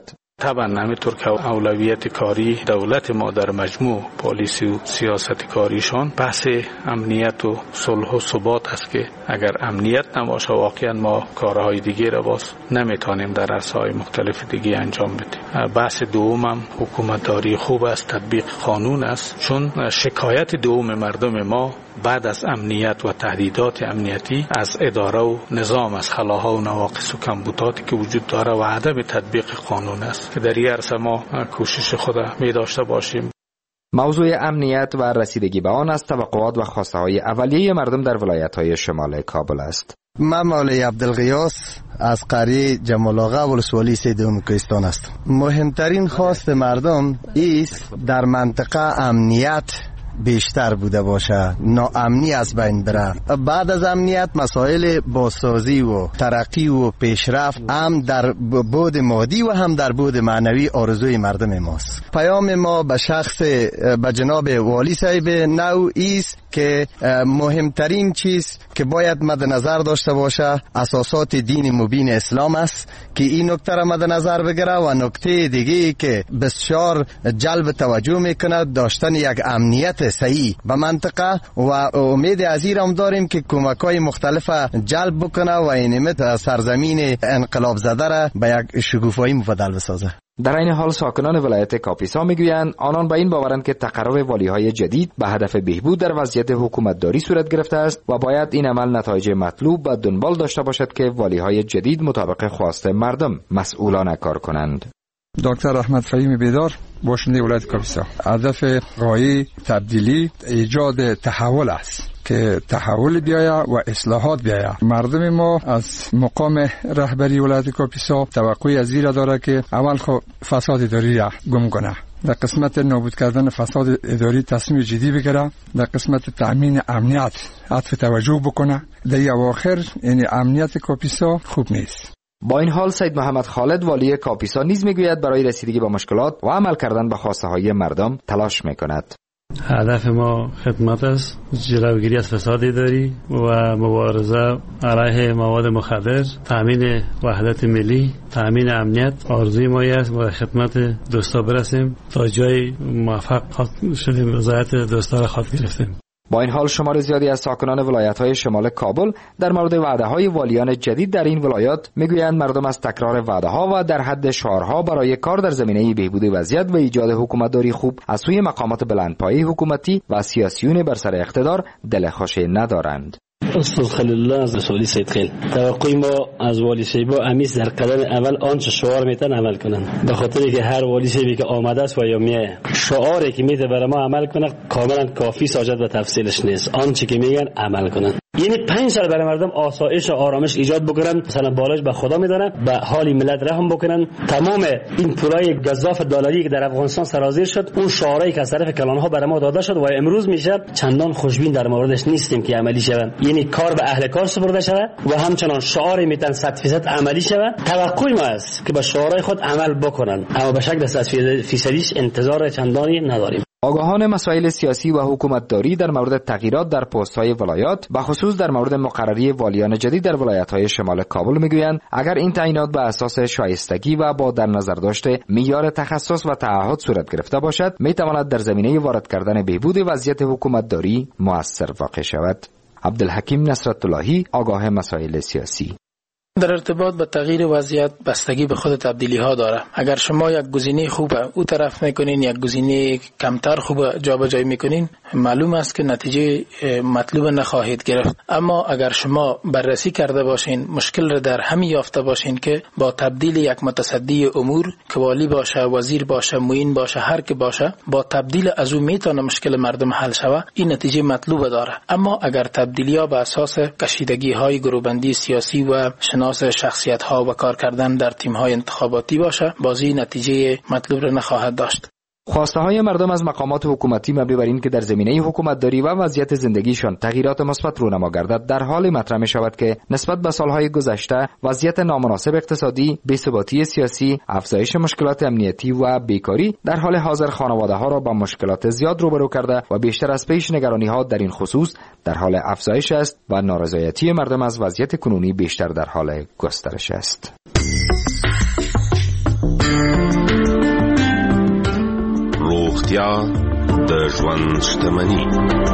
طبعا همینطور که اولویت کاری دولت ما در مجموع پالیسی و سیاست کاریشان بحث امنیت و صلح و ثبات است که اگر امنیت نباشه واقعا ما کارهای دیگه را باز نمیتونیم در عرصه‌های مختلف دیگه انجام بدیم. بحث دومم حکومتداری خوب است، تطبیق قانون است، چون شکایت دوم مردم ما بعد از امنیت و تهدیدات امنیتی از اداره و نظام، از خلاها و نواقص و کمبوداتی که وجود داره و عدم تطبیق قانون است که در این عرصه ما کوشش خود می داشته باشیم. موضوع امنیت و رسیدگی به آن از توقعات و خواسته های اولیه مردم در ولایت‌های شمال کابل است. من مولوی عبدالغیاث از قریه جمال آقا ولسوالی سیدوم کوهستان است. مهمترین خواست مردم است در منطقه امنیت بیشتر بوده باشه، ناامنی از بین بره. بعد از امنیت مسائل بازسازی و ترقی و پیشرفت هم در بعد مادی و هم در بعد معنوی آرزوی مردم ماست. پیام ما به شخص به جناب والی صاحب نو است که مهمترین چیز که باید مد نظر داشته باشه اساسات دین مبین اسلام است که این نکته را مد نظر بگیره و نکته دیگه که بسیار جلب توجه میکنه داشتن یک امنیت صحیح به منطقه و امید از این هم داریم که کمک‌های مختلف جلب بکنه و این سرزمین انقلاب زده را به یک شکوفایی مبدل بسازه. در این حال ساکنان ولایت کاپیسا میگویند آنان به این باورند که تقرر والیهای جدید به هدف بهبود در وضعیت حکومتداری صورت گرفته است و باید این عمل نتایج مطلوب و دنبال داشته باشد که والیهای جدید مطابق خواست مردم مسئولانه کار کنند. دکتر احمد فهیم بیدار، باشنده ولایت کاپیسا. هدف غایه تبدیلی ایجاد تحول است که تحول بیاید و اصلاحات بیاید. مردم ما از مقام رهبری ولایت کاپیسا توقعی از این داره که اول خو فساد اداری را گم کنه، در قسمت نابود کردن فساد اداری تصمیم جدی بگیره، در قسمت تامین امنیت عطف توجه بکنه. در اواخر یعنی امنیت کاپیسا خوب نیست. با این حال سید محمد خالد والی کاپیسا نیز میگوید برای رسیدگی به مشکلات و عمل کردن به خواسته های مردم تلاش میکند. هدف ما خدمت است، جلوگیری از فساد اداری و مبارزه علیه مواد مخدر، تامین وحدت ملی، تامین امنیت. آرزوی ما است و خدمت دوستا برسیم تا جای موفق شدیم، رضایت دوستا را خاطر گرفتیم. با این حال شمار زیادی از ساکنان ولایت‌های شمال کابل در مورد وعده‌های والیان جدید در این ولایات میگویند مردم از تکرار وعده‌ها و در حد شعارها برای کار در زمینه بهبود وضعیت و ایجاد حکومتداری خوب از سوی مقامات بلندپایه حکومتی و سیاسیون بر سر اقتدار دل خوش ندارند. استاد خلیل الله از والی سید خیل، توقع ما از والی شیبا امیس در قدم اول آنچه شعار میتن عمل کنن، به خاطر که هر والی شیبی که آمده است و یا میه شعاری که میده برای ما عمل کنه کاملا کافی ساجد و تفصیلش نیست. آنچه که میگن عمل کنن، یعنی 5 سال برای مردم آسایش و آرامش ایجاد بکنن، مثلا بالاش به خدا میدونن، به حال ملت رحم بکنن. تمام این پولای گزاف دلاری که در افغانستان سرازیر شد، اون شعارهایی که از طرف کلانها برای ما داده شد و امروز میشه چندان خوشبین در موردش نیستیم که عملی شود. یعنی کار به اهل کار سپرده شود و همچنان شعاری میتن 100% عملی شود. توقع ما است که به شعارهای خود عمل بکنن، اما به شکل 100% انتظار چندانی نداریم. آگاهان مسائل سیاسی و حکومتداری در مورد تغییرات در پست‌های ولایات و خصوص در مورد مقرری والیان جدید در ولایت‌های شمال کابل میگویند اگر این تعیینات به اساس شایستگی و با در نظر داشته معیار تخصص و تعهد صورت گرفته باشد میتواند در زمینه وارد کردن بهبود وضعیت حکومتداری مؤثر واقع شود. عبدالحکیم نصرت اللهی، آگاه مسائل سیاسی. در ارتباط با تغییر وضعیت بستگی به خود تبدیلی ها داره. اگر شما یک گزینه خوبه او طرف میکنین، یک گزینه کمتر خوبه جابجایی میکنین، معلوم است که نتیجه مطلوب نخواهید گرفت. اما اگر شما بررسی کرده باشین، مشکل را در همین یافته باشین که با تبدیل یک متصدی امور که والی باشه، وزیر باشه، معین باشه، هر که باشه، با تبدیل از او میتونه مشکل مردم حل شود، این نتیجه مطلوب داره. اما اگر تبدیلی ها به اساس کشیدگی های گروهبندی سیاسی و شناس شخصیت ها و کار کردن در تیم های انتخاباتی باشه، بازی نتیجه مطلوب را نخواهد داشت. خواسته های مردم از مقامات حکومتی مبنی بر این که در زمینه حکومتداری و وضعیت زندگیشان تغییرات مثبت رونما گردد در حال مطرح می شود که نسبت به سالهای گذشته وضعیت نامناسب اقتصادی، بی‌ثباتی سیاسی، افزایش مشکلات امنیتی و بیکاری در حال حاضر خانواده ها را با مشکلات زیاد روبرو کرده و بیشتر از پیش نگرانی ها در این خصوص در حال افزایش است و نارضایتی مردم از وضعیت کنونی بیشتر در حال گسترش است. روغتیا د ژوند شتمني.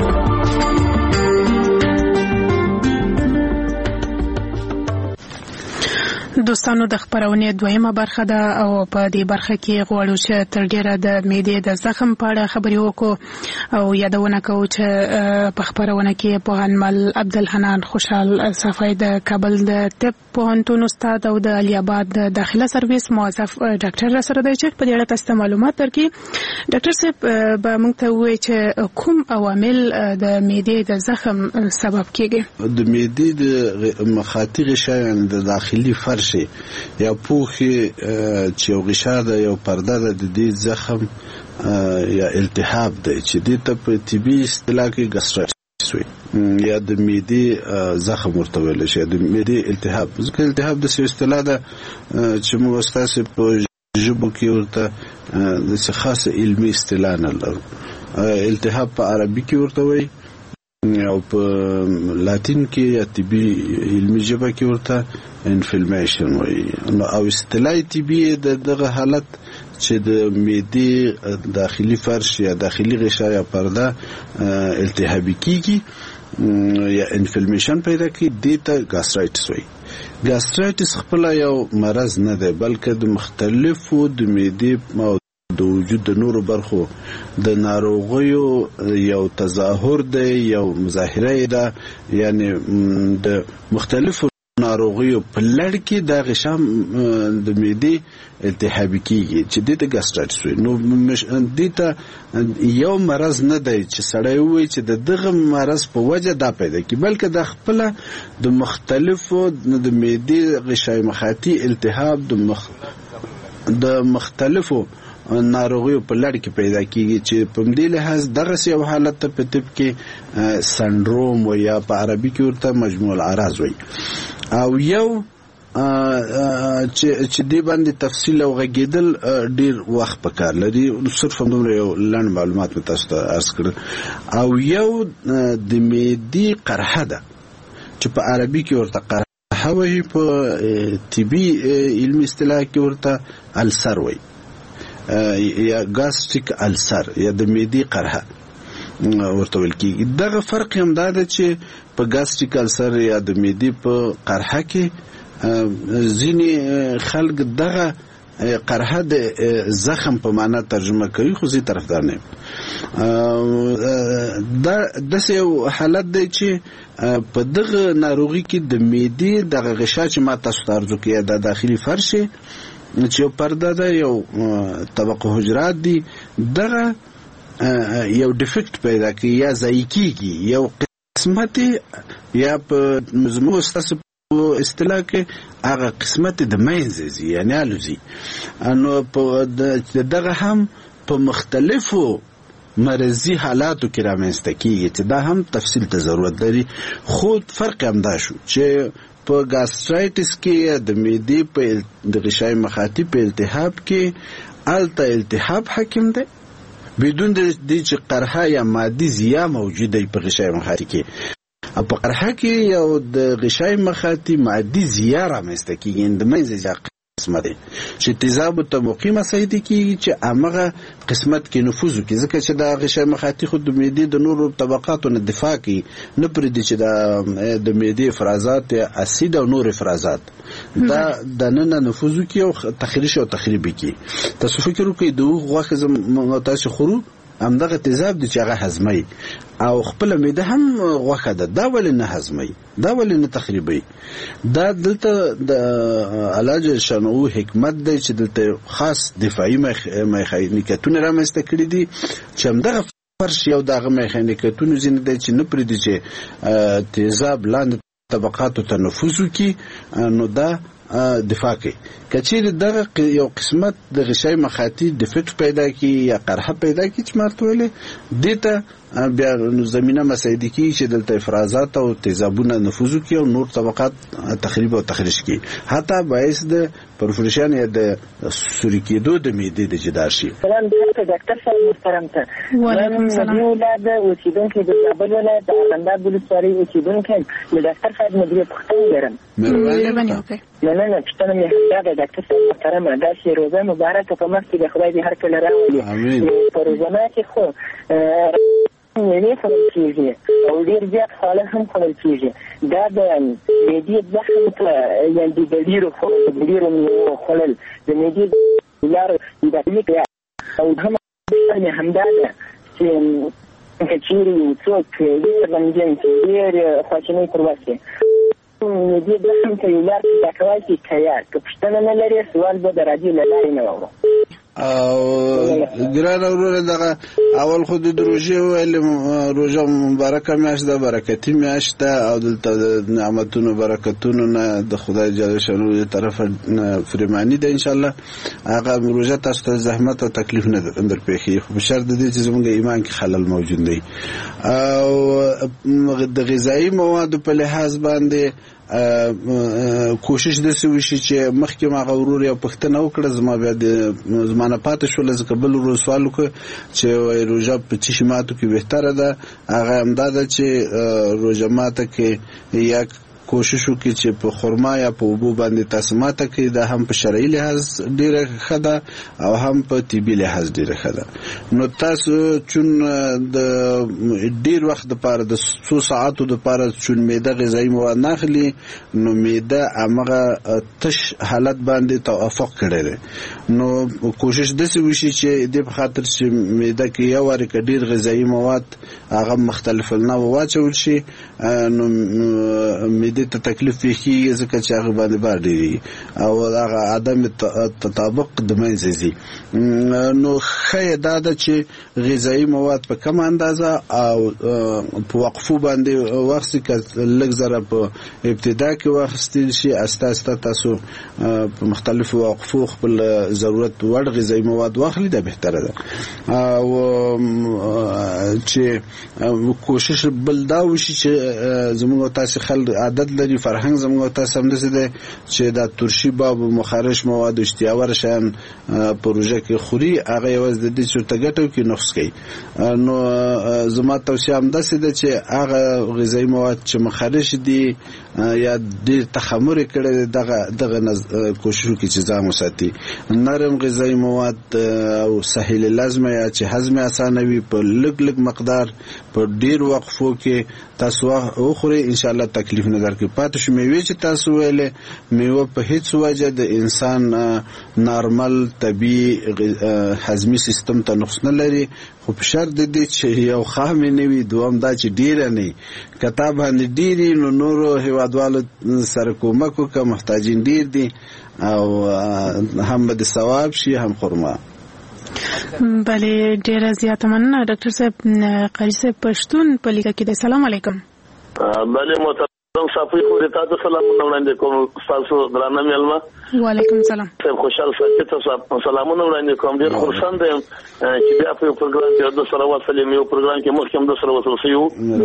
دوستانو د خبرونه دویمه برخه ده او په دې برخه کې غواړو چې تر ډیره د معدې د زخم په اړه خبرې وکړو او یادونه کوو چې په خبرونه کې پوهنمل عبدالحنان خوشحال صفای د کابل د طب پوهنتون استاد او د علي آباد د داخله سرویس موظف ډاکټر را سره دی چې په دې اړه تاسو معلومات درکړي. ډاکټر صاحب به موږ ته ووایي چې کوم عوامل د معدې د زخم سبب کیږي؟ د معدې د مخاطي غشایان د داخلي فرش یا پوخي چې یو غشا ده یو پرده ده د دې زخم یا التهاب ده چې د ته په طبي اصطلاح کې ګاسترایټس وي یا د معدې زخم ورته ویل شي. د معدې التهاب ځکه التهاب د څه اصطلاح ده چې موږ تاسو په ژبه کې ورته د څه خاصه علمي اصطلاح نه لرو. التهاب په عربي کې ورته وایي او په لاتین کې یا طبي علمي ژبه کې ورته انفلمیشن وایي. او اصطلاح طبي دغه حالت چې د معدې داخلي فرش یا داخلي غشا یا پرده التهابي کیږي یا انفلمیشن پیدا کوي دیته ګاسترایټس وایي. ګاسترایټس خپل یو مرض نه دی بلکې د مختلفو د معدې او د وجود د نورو برخو د ناروغیو یو تظاهر دی یو مظاهره ده یعنی د مختلفو ناروغیو په لړ کې د غشام د معدې التهابي کیږي چې د ګاسترایټس وي. نو دته یو مرض نه دی چې سړی وایي چې دغه مرض په وجه دا پیدا کی بلکې د خپل د مختلفو د معدې غشای مخاطي التهاب د مختلفو ناروغیو په لړ کې پیدا کیږي چې په دې لحاظ دغه یو حالت ته په طب کې سندروم و یا په عربي کې ورته مجموع الاعراض وایي. او یو چې دې باندې تفصیل او غږیدل ډیر وخت پکار لري صرف همدومره یو لنډ معلومات مې تاسو ته عرض کړل. او یو د معدې قرحه ده چې په عربي کې ورته قرحه وایي په طبي علمي اصطلاح کې ورته السر وایي یا ګاستریک السر یا د معدې قرحه ورته ویل کیږي. دغه فرق هم دا ده چې په ګاستریک السر یا د معدې په قرحه کې ځینې خلک دغه قرحه د زخم په معنا ترجمه کوي خو زه طرفدار نه یم. دا داسې یو حالت دی چې په دغه ناروغي کې د معدې دغه غشا چې ما تاسو ته عرض کړی د داخلي فرش چې یو پرده ده یو طبقه حجرات دي دغه یو ډیفیکټ پیدا کوي یا ضایع کیږي یو قسمت یا په مزمو ستاسو اصطلاح کې هغه قسمت د مینځي یعنی الوزي انو په دغه هم په مختلفو مرضی حالاتو کې رامنځته کیږي چې دا هم تفصیل ته ضرورت لري. خود فرق هم دا شو چې په ګاسترایټس کې د معدې په د غشای مخاطي په التهاب کې الته التهاب حاکم دی بدون د دې چې قرحه یا مادي زیه موجوده په غشای مخاطي کې. په قرحه کې یو د غشای مخاطي مادي زیه رامنځته کیږي د منځه قسمت چې تیزاب ته مقیمه سیدي کیږي چې امغه قسمت کې نفوذ کوي ځکه چې د غشای مخاطي خود د معدې د نورو طبقاتو نه دفاع کوي نه پرې دي چې د معدې افرازات یا اسید او نور افرازات دا د نن نفوذ کوي او تخریش او تخریب کوي. تاسو فکر وکړئ د غوښه زموږ تاسو خورو همدغه تیزاب د چې هغه هضمي او خپل معده هم غوښه ده دا ولې نه هضمي دا ولې نه تخریبي. دا دلته د علاج شنو حکمت دی چې دلته خاص دفاعي میخانیکتونه رامنځته کړي دي چې همدغه فرش یو دغه میخانیکتونه زینه دی چې نه پرې دي چې تیزاب لاندې طبقاتو ته نفوذ وکړي نو دا دفاع کوي. کچیر دغه یو قسمت د غشای مخاطی ډیفیکټ پیدا کی یا قرحه پیدا کی چې مرتوله دته بیا زمينه مساعده کی چې دلته افرازات او تیزابونه نفوذ کوي او نور طبقات تخریب او تخریش کوي حتی باعث د پرفوریشن یا د سوري کېدو د معدې د جدار شي. سلام ډاکټر صاحب محترم ته. وعلیکم سلام. د ولادت اوسیدونکو د کابل ولایت د ارغنداب ولسوالۍ اوسیدونکو د ډاکټر صاحب مدیریت پوښتنه لرم. مهرباني وکړئ. نه پوښتنه مې همدا ده ډاکټر صاحب محترم، دا چې روزه مبارکه په مخ کې د خدای دې هر کله راولي. په روزه کې خو میوې خوړل کېږي او ډېر زیات خواړه هم خوړل کېږي. دا د معدې زخم ته یعنې د ډېرو میوو خوړل د معدې لارې داخلي کړي او هم همدا ده چې که چېرې یو څوک ډېر غمجن شي، ډېر خواشینۍ پر وکړي، معدې زخم ته یو لار پیدا کولی شي که یا که پوښتنه نه لري سوال به د راډیو له لارې نه واورو. او ګران وروره دغه اول خو د روژې ویل روژه مبارکه میاشت ده، برکتي میاشت ده او دلته د نعمتونو برکتونو نه د خدای جل شانو له طرفه فرمانی ده. ان شاء الله هغه روژه تاسو ته زحمت او تکلیف نه در پیښي، خو په شرط د دې چې زموږ ایمان کې خلل موجود دی. او د غذایی موادو په لحاظ باندې کوشش داسې وشي چې مخکې ما غورور یا پښتنه وکړه، زما بیا د زمانه پاتې شول ځکه بل ورځ سوال وکړ چې روژه په څه شي ماتو کې بهتره ده. هغه همدا ده چې روژه ماته کې یا کوشش وکړي چې په خرما یا په اوبو باندې تاسو ماته کې دا هم په شرعي لحاظ ډیره ښه ده او هم په طبي لحاظ ډیره ښه ده. نو تاسو چون د ډیر وخت لپاره د 2 ساعتو لپاره چون معده غذایی مواد نه اخلي، نو معده هغه تش حالت باندې توافق کړي ده. نو کوشش داسې وشي چې د په خاطر چې معده کې یو واری ډیر غذایی مواد هغه مختلف نه واچول شي، نو معده ته تکلیف پیښیږي ځکه چې هغه باندې بار ډېري او هغه عدم تطابق د منځه ځي. نو ښه دا ده چې غذایی مواد په کم اندازه او په وقفو باندې واخلي، که لږ ذره په ابتدا کې واخیستل شي، استه استه تاسو په مختلفو وقفو خپل ضرورت وړ غذایی مواد واخلي، دا بهتره ده. او چې کوشش بل دا وشي چې زموږ تاسو خلک عادت لري، فرهنګ زموږ تاسو هم دسه ده چې دا ترشی باب مخارج مواد اشتیاور شان پروژه کې خوري، هغه یوازې د دې چې تګټو کې نقص کوي. نو زما توصیه هم دسه ده چې هغه غذایی مواد چې مخارج دي یا ډېر تخمر کړي دغه کوشش وکړي چې ځان وساتي. نرم غذایی مواد او سهل لازمه یا چې هضم اسانه وي په لږ مقدار په ډېر وقفو کې تاسو وخوري، ان شاء الله تکلیف نه درکې. پاتې شو میوه چې تاسو ویلې، میوه په هیڅ وجه د انسان نارمل طبي هضمي سیستم ته نقص نه لري، خو په شرط د دې چې یو خام نه وي، دوام دا چې ډیره نه کتاب باندې ډیری نو نورو هیوادوالو سره کومک وکړه، محتاجین ډیر دي او هم د ثواب شي هم خرما. بله ډیره زیاته مننه ډاکټر صاحب. قاری صاحب پښتون په لیکه کې د سلام علیکم. بله محترم صافي خو ته تاسو سلامونه وړاندې کوم تاسو درانه مېلمه. وعلیکم سلام. خوشحال ساتي تاسو سلامونه وړاندې کوم. ډیر خوشاله یم چې بیا په پروګرام کې د سره وصلې یو پروګرام کې مخکې د سره وصل شو.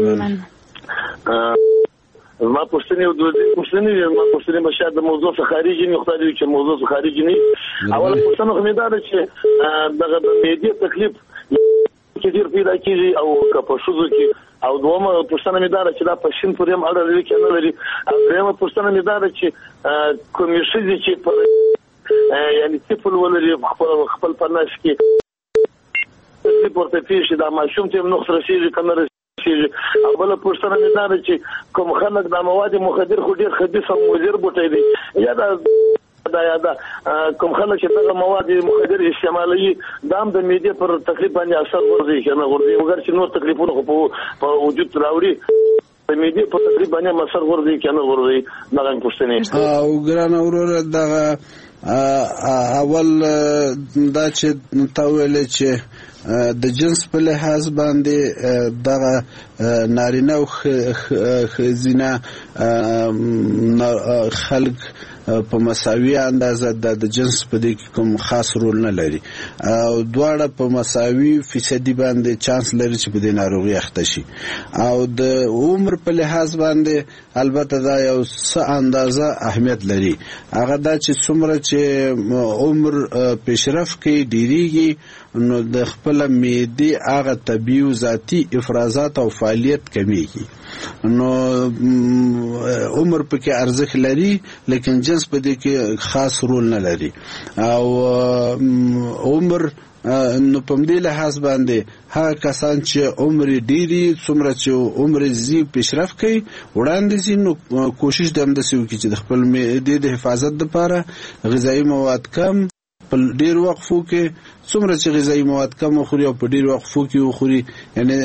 ما پوښتنه بشه د موضوع څخه خارجي نه ختاري چې موضوع څخه خارجي نه. اول پوښتنه خو مې دا ده چې دغه د معدې تکلیف کې ډیر پیدا کیږي او که په شوزو کې، او دومره پوښتنه مې دا ده چې دا په شین پورې هم اړه لري کې نه لري. او درېمه پوښتنه مې دا ده چې کومې ښځې چې په یعنی طفل ولري خپل پرناش کې تکلیف ورته پیښي، دا ماشوم ته نقص رسېږي که نه رسېږي. او بله پوښتنه مې دا ده چې کوم خلک دا مواد مخدر خو ډېر خبیث او مضر بوټی دی، یا دا کوم خلک چې دغه مواد مخدر استعمالوي دا هم د معدې پر تکلیف باندې اثر ورځي که نه ورځي، مګر چې نور تکلیفونه خو په وجود راوړي د معدې په تکلیف باندې اثر ورځي که نه ورځي. دغه پوښتنې او ګرانه وروره دغه اول دا چې تا ویلې چې د جنس په لحاظ باندې دغه نارینه او ښځینه خلک په مساوي اندازه د جنس په دې کې کوم خاص رول نه لري او دواړه په مساوي فیصدي باندې چانس لري چې په دې ناروغي اخته شي او د عمر په لحاظ باندې البته دا یو څه اندازه اهمیت لري هغه دا چې څومره چې عمر پیشرفت کوي ډیریږي نو د خپل معدې هغه طبیعي او ذاتي افرازات او فعالیت کمیږي نو عمر پکې ارزښت لري لیکن جنس په دې کې خاص رول نه لري او عمر نو په دې لحاظ باندې هغه کسان چې عمر ډیری څومره چې عمر زی پیشرفت کوي وړاندې زی نو کوشش د همداسې وکړي چې د خپل معدې د حفاظت لپاره غذایی مواد کم په ډیر وقفو کې څومره چې غذایی مواد کم وخوري او په ډیر وقفو کې وخوري یعنی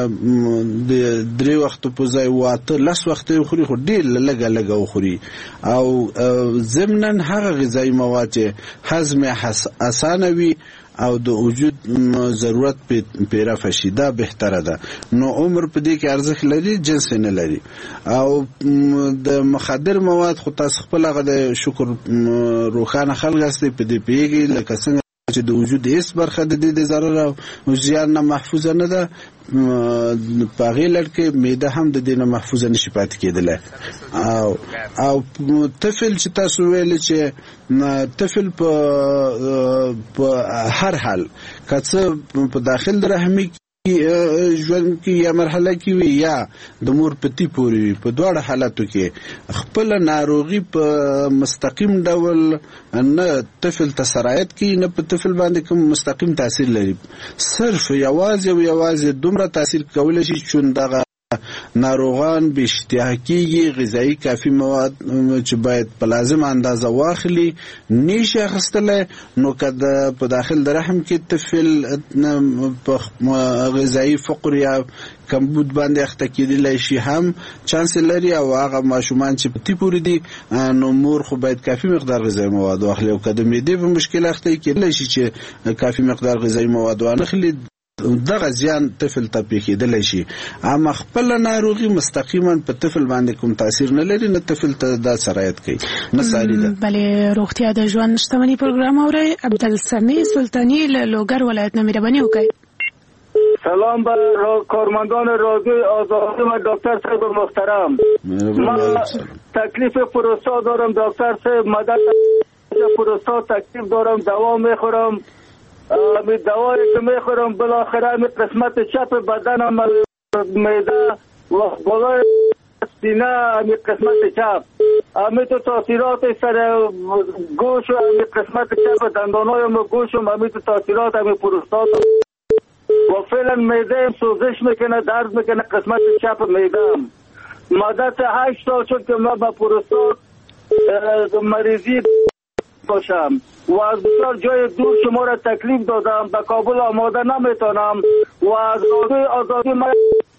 د 3 وختو په ځای واته لس وخت وخوري خو ډیر لږه وخوري او ضمناً هغه غذایی مواد چې هضم اسانه وي او د وجود ضرورت پیرا فشي دا بهتره ده نو عمر په دې کې ارزښت لري جنس نه لري او د مخدر مواد خو تاسو خپل هغه د شکر روخانه خلک استي په دې پیږي لکه څنګه چې د وجود هیڅ برخه د دې ضرر او زیان نه محفوظه نه ده په هغې لړ کې معده هم د دې نه محفوظه نشي پاتې کېدلی او طفل چې تاسو ویلې چې طفل په هر حال که څه په داخل د رحمي ژوند کې یا مرحله کې وي یا د مور پتی پورې وي په دواړه حالاتو کې خپل ناروغي په مستقیم ډول نه طفل ته سرایت کوي نه په طفل باندې کوم مستقیم تاثیر لري صرف یوازې دومره تاثیر کولی شي چې دغه ناروغان به اشتها کیږي غذایی کافی مواد چې باید په لازم اندازه واخلي نشي اخیستلی نو که په داخل د رحم کې طفل په غذایی فقر یا کمبود باندې اخته کېدلی شي هم چانس لري او هغه ماشومان چې په تی پورې دي نو مور خو باید کافی مقدار غذایی مواد واخلي او که د معدې په مشکل اخته کېدلی شي چې کافی مقدار غذایی مواد وانخلي دغه زیان طفل ته پیښیدلی شي اما خپل ناروغي مستقیما په طفل باندې کوم تاثیر نه لري نه طفل ته دا سرایت کوي نه ساري ده بله روغتیا د ژوند شتمنۍ پروګرام اوري عبدالسمیع سلطانی له لوګر ولایت نه مهرباني وکړئ سلام بر کارمندان رادیو آزادی و دکتر صاحب محترم من تکلیف پروستات دارم دکتر صاحب مدد پروستات تکلیف دارم دوا میخورم می دوایی که میخورم بالاخره می قسمت چپ بدنم معده و بالای سینه می قسمت چپ می تو تاثیرات سر گوش و می قسمت چپ دندانایم و گوشم می تو تاثیرات می پروستات و فعلا معده سوزش میکنه درد میکنه قسمت چپ معده مدت 8 سال شد که من با پروستات مریضی باشم و از بسیار جای دور شما را تکلیف دادم به کابل آماده نمیتونم و از رادیو آزادی من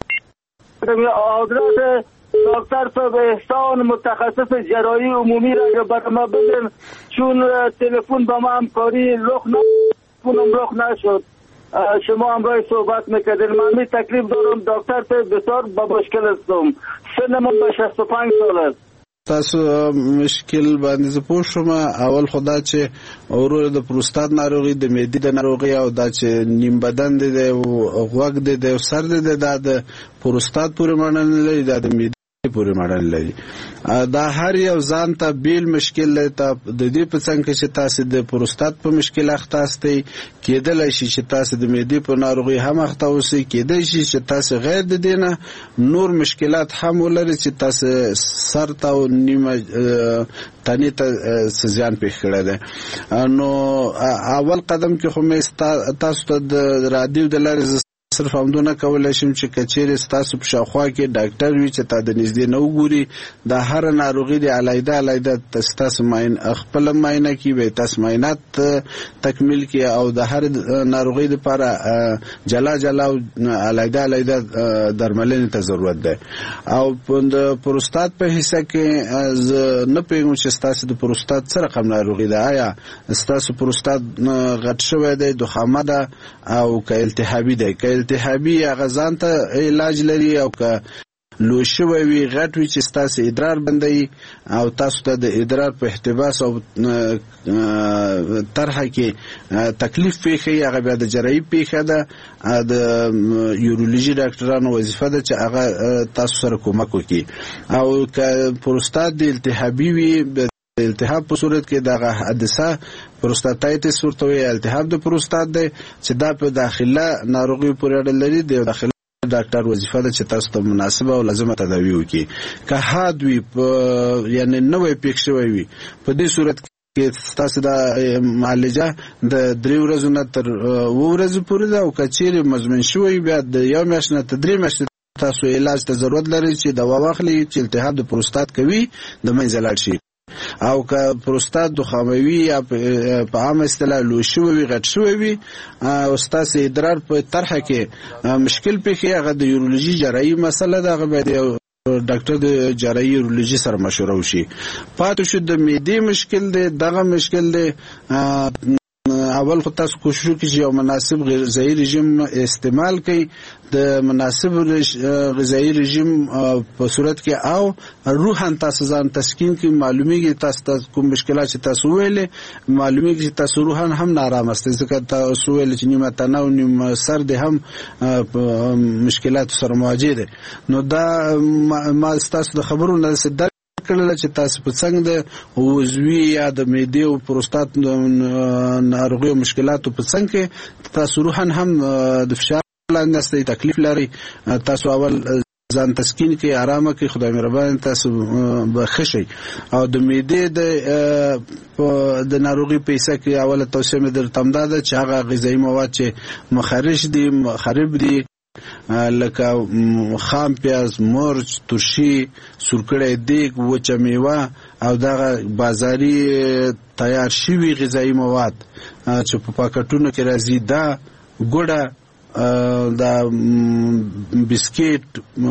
آدرس دکتر صاحب احسان متخصص جراحی عمومی را برای ما بدن چون تلفن با ما همکاری رخ نشد شما همراه صحبت میکردین من می تکلیف دارم دکتر صاحب بسیار با مشکل هستم سنم به 65 سال است تاسو مشکل باندې زه پوه شوم اول خدا چې اورور د پروستات ناروغي د معدې د ناروغي او دا چې نیم بدن دی او غوږ دی او سر دی دا د پروستات پورې مانل لري دا د معدې پورې مانل لري دا هر یو ځان ته بیل مشکل لري ته د دې په څنګه چې تاسو د پروستات په مشکل اخته استئ کېدل شي چې تاسو د معدې په ناروغي هم اخته اوسئ کېدل شي چې تاسو غیر د دینه نور مشکلات هم ولري چې تاسو سر ته او نیمه تنې ته زیان پیښ کړی دی نو اول قدم کې خو مې تاسو ته د رادیو د لارې صرف همدونه کولای شم چې کچېرې ستاسو په شاوخوا کې ډاکټر وي چې تا د نږدې نه وګوري دا هر ناروغي دی علیحده ستاسو خپل معاینه کې به تاسو معاینات تکمیل کې او د هر ناروغي لپاره جلا او علیحده درملنې ته ضرورت ده او د پروستات په حصہ کې نه پیغام چې ستاسو د پروستات څه رقم ناروغي ده آیا ستاسو پروستات غټ شوی دی دخامه ده او که التهابي ده التهابي هغه ځان ته علاج لري او که لو شوی وي غټ وي چې ستاسو ادرار بندي او تاسو ته د ادرار په احتباس او طرحه کې تکلیف پیښي هغه بیا د جراحي پیښه ده د یورولوژي ډاکټرانو وظیفه ده چې هغه تاسو سره کومک وکړي او که پروستات د التهابي وي التهاب په صورت کې دغه حادثه پروستاتایتس ورته وي التهاب د پروستات دی چې دا په داخله ناروغي پورې اړه لري د داخله ډاکټر وظیفه ده چې تاسو ته مناسبه او لازمه تداوی وکړي که حاد وي یعنی نوې پیښ شوی وي په دې صورت کې تاسو د معالجه د 3 ورځې نه تر 2 ورځې پورې ده او کچېر مزمن شوی بیا د 1 میاشت نه تر 3 میاشتې تاسو علاج ته ضرورت لري چې دوا واخلي چې التهاب د پروستات کوي د منځه لاړ شي او که پروستات دخاموي یا په عام اصطلاح لو شوی غټ شوی وي او ستاسو ادرار په طرحه کې مشکل پیښي هغه د یورولوژي جراحي مسله ده هغه باید ډاکټر د جراحي یورولوژي سره مشوره وشي پاتې شو د معدې مشکل دی دغه مشکل دی اول خو تاسو کوشش وکړئ چې یو مناسب غذایی رژیم استعمال کړئ د مناسب غذایی رژیم په صورت کې او روحاً تاسو ځان تسکین کې معلومیږي تاسو کوم مشکلات چې تاسو ویلې معلومیږي چې تاسو روحاً هم نارامه استئ ځکه تاسو ویل چې نیمه تنه او نیمه سر د هم مشکلات سره مواجه دي نو دا ما تاسو د خبرو نه صدق کړل چې تاسو په څنګه د وزوی یا د معدې او پروستات ناروغي مشکلاتو په څنګه تاسو روحاً هم د فشار لاندې تکلیف لري تاسو اول ځان تسکین کې آرامه کې خدای مهربان تاسو بخښي او د معدې د ناروغي پیسه کې اوله توصیه مې درته ده چې هغه غذایی مواد چې مخرج دي مخرب دي لکه خام پیاز مرچ ترشی سورکړی دیګ وچه میوه او دغه بازاري تیار شوی غذایی مواد چې په پاکټونو کې راځي دا ګوډه دا بسکټ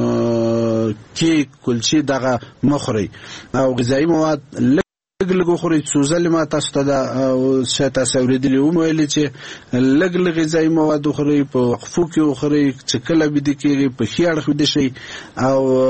کیک کلچې دغه مخوري او غذایی مواد لګ خوري سوزل ما تاسو ته دا شته سوریدلی و ویل چې لګ غذایی مواد خوري په خفو کې خوري چې کله بده کې په خیاړ خو دي شي او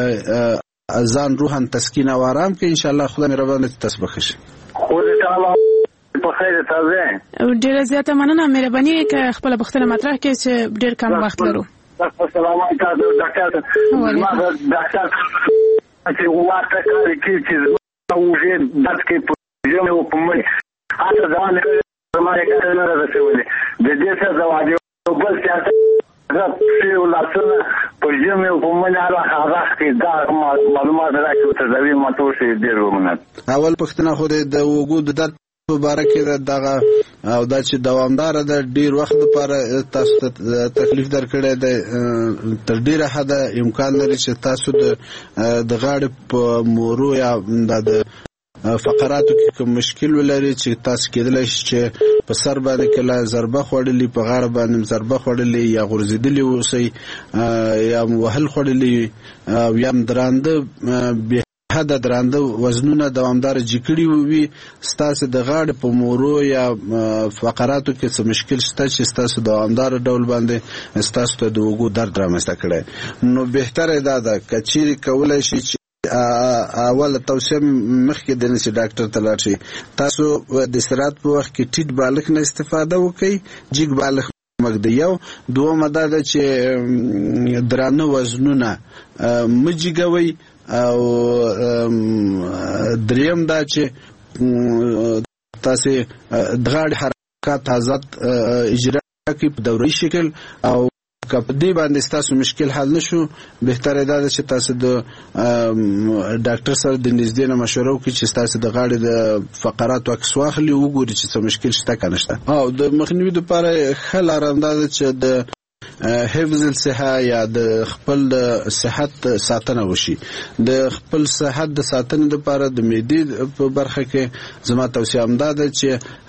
ځان روحاً تسکین او آرام کې ان شاء الله خدای مهربان تاسو بخښي خو دې تعالی په خیر تازه ډیره زیاته مننه مهرباني که خپل بختنه مطرح کې چې ډیر کم وخت لرو السلام علیکم ډاکټر ما ډاکټر چې وواته کوي چې уже датские поземы упомнили а то давали нормально как надо расшивали где-то заводил был театр за все улацно поземы упомнили арахки да معلومات راکړو ته زوی ماتوشي ډیر ومنه اول پښتنه خو د وګود د مبارکه دغه او دا چې دوامدار ده ډیر وخت لپاره تاسو ته تکلیف درکړی دی تر ډیره حده امکان لري چې تاسو د غاړې په مورو یا د فقراتو کې کوم مشکل ولري چې تاسو کېدلی شي چې په سر باندې کله ضربه خوړلې په غاړه باندې ضربه خوړلې یا غورځېدلې اوسئ یا وهل خوړلې او یا درانده حد درانده وزنونه دوامدار جګړې وي ستاسو د غاړې په مورو یا فقراتو کې څه مشکل شته چې ستاسو دوامدار ډول باندې ستاسو ته د وګو درد رامنځته کړي نو بهتره ده کچېرې کولای شي چې اول توصیه مخکې د نس ډاکټر ته لاړ شي تاسو د استراحت په وخت کې ټیټ بالغ نه استفاده وکړئ جګ بالغ مګد یو دوه ده چې درانه وزنونه مجګوي او دریم دا چې تاسو د غاړې حرکات آزاد اجرا کوي په دوري شکل او کله دې باندې تاسو مشکل حل نشو بهتره ده چې تاسو د ډاکټر سره د نږدې نه مشوره وکړئ چې تاسو د غاړې د فقرات عکس واخلي وګورئ چې څه مشکل شته کنه شته او د مخنیوي لپاره خل آرامدار چې د حفظ الصحه یا د خپل صحت ساتنه وشي د خپل صحت د ساتنې لپاره د معدې په برخه کې زما توصیه امدا ده چې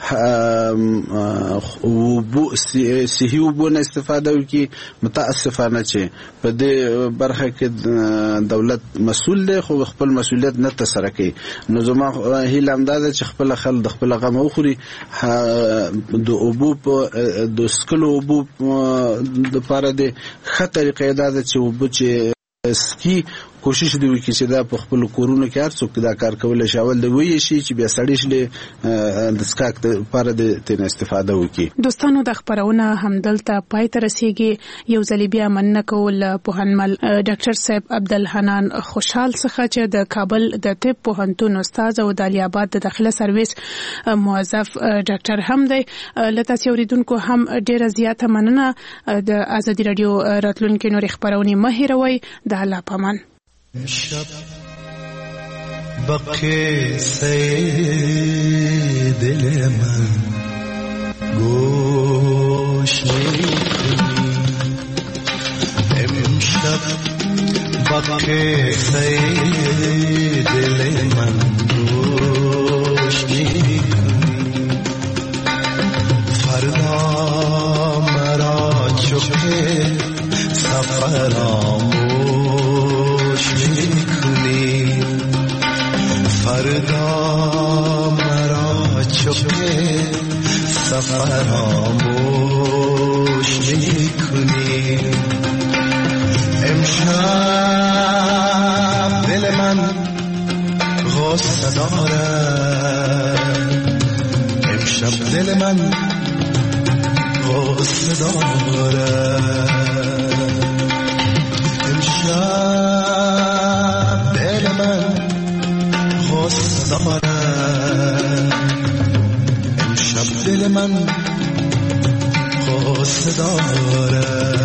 صحي اوبو نه استفاده وکړي متاسفانه چې په دې برخه کې دولت مسؤل دی خو خپل مسؤلیت نه ترسره کوي نو زما هیله امدا ده چې خپل خل د خپل غم وخوري د اوبو د سکلو اوبو د لپاره د خطر قاعده ده چې وبو چې سکی کوشش دی وکړي چې دا په خپل کورونو کې هر څوک دا کار کولای شي اول د وی شي چې بیا سړی شله د سکاک لپاره د تن استفاده وکړي. دوستانو د خبرونه همدلته پای ته رسیږي. یو ځل بیا مننه کول پوهنمل ډاکټر صاحب عبدالحنان خوشحال څخه چې د کابل د طب پوهنتون استاد او د علي آباد د داخله سرویس موظف ډاکټر هم دی. لته اوریدونکو هم ډیره زیاته مننه. د ازادي رادیو راتلونکو نور خبرونه مه هیروئ. د الله پامان. شب بقیسه دل من گوش میکنی، امشب بقیسه دل من گوش میکنی، فردا مرا چوکه سفرام فردا مرا چوکه سفراموش میکنی، امشب دل من غصه داره، امشب دل من غصه داره، امشب دل من غصه داره، امشب دل من غصه داره.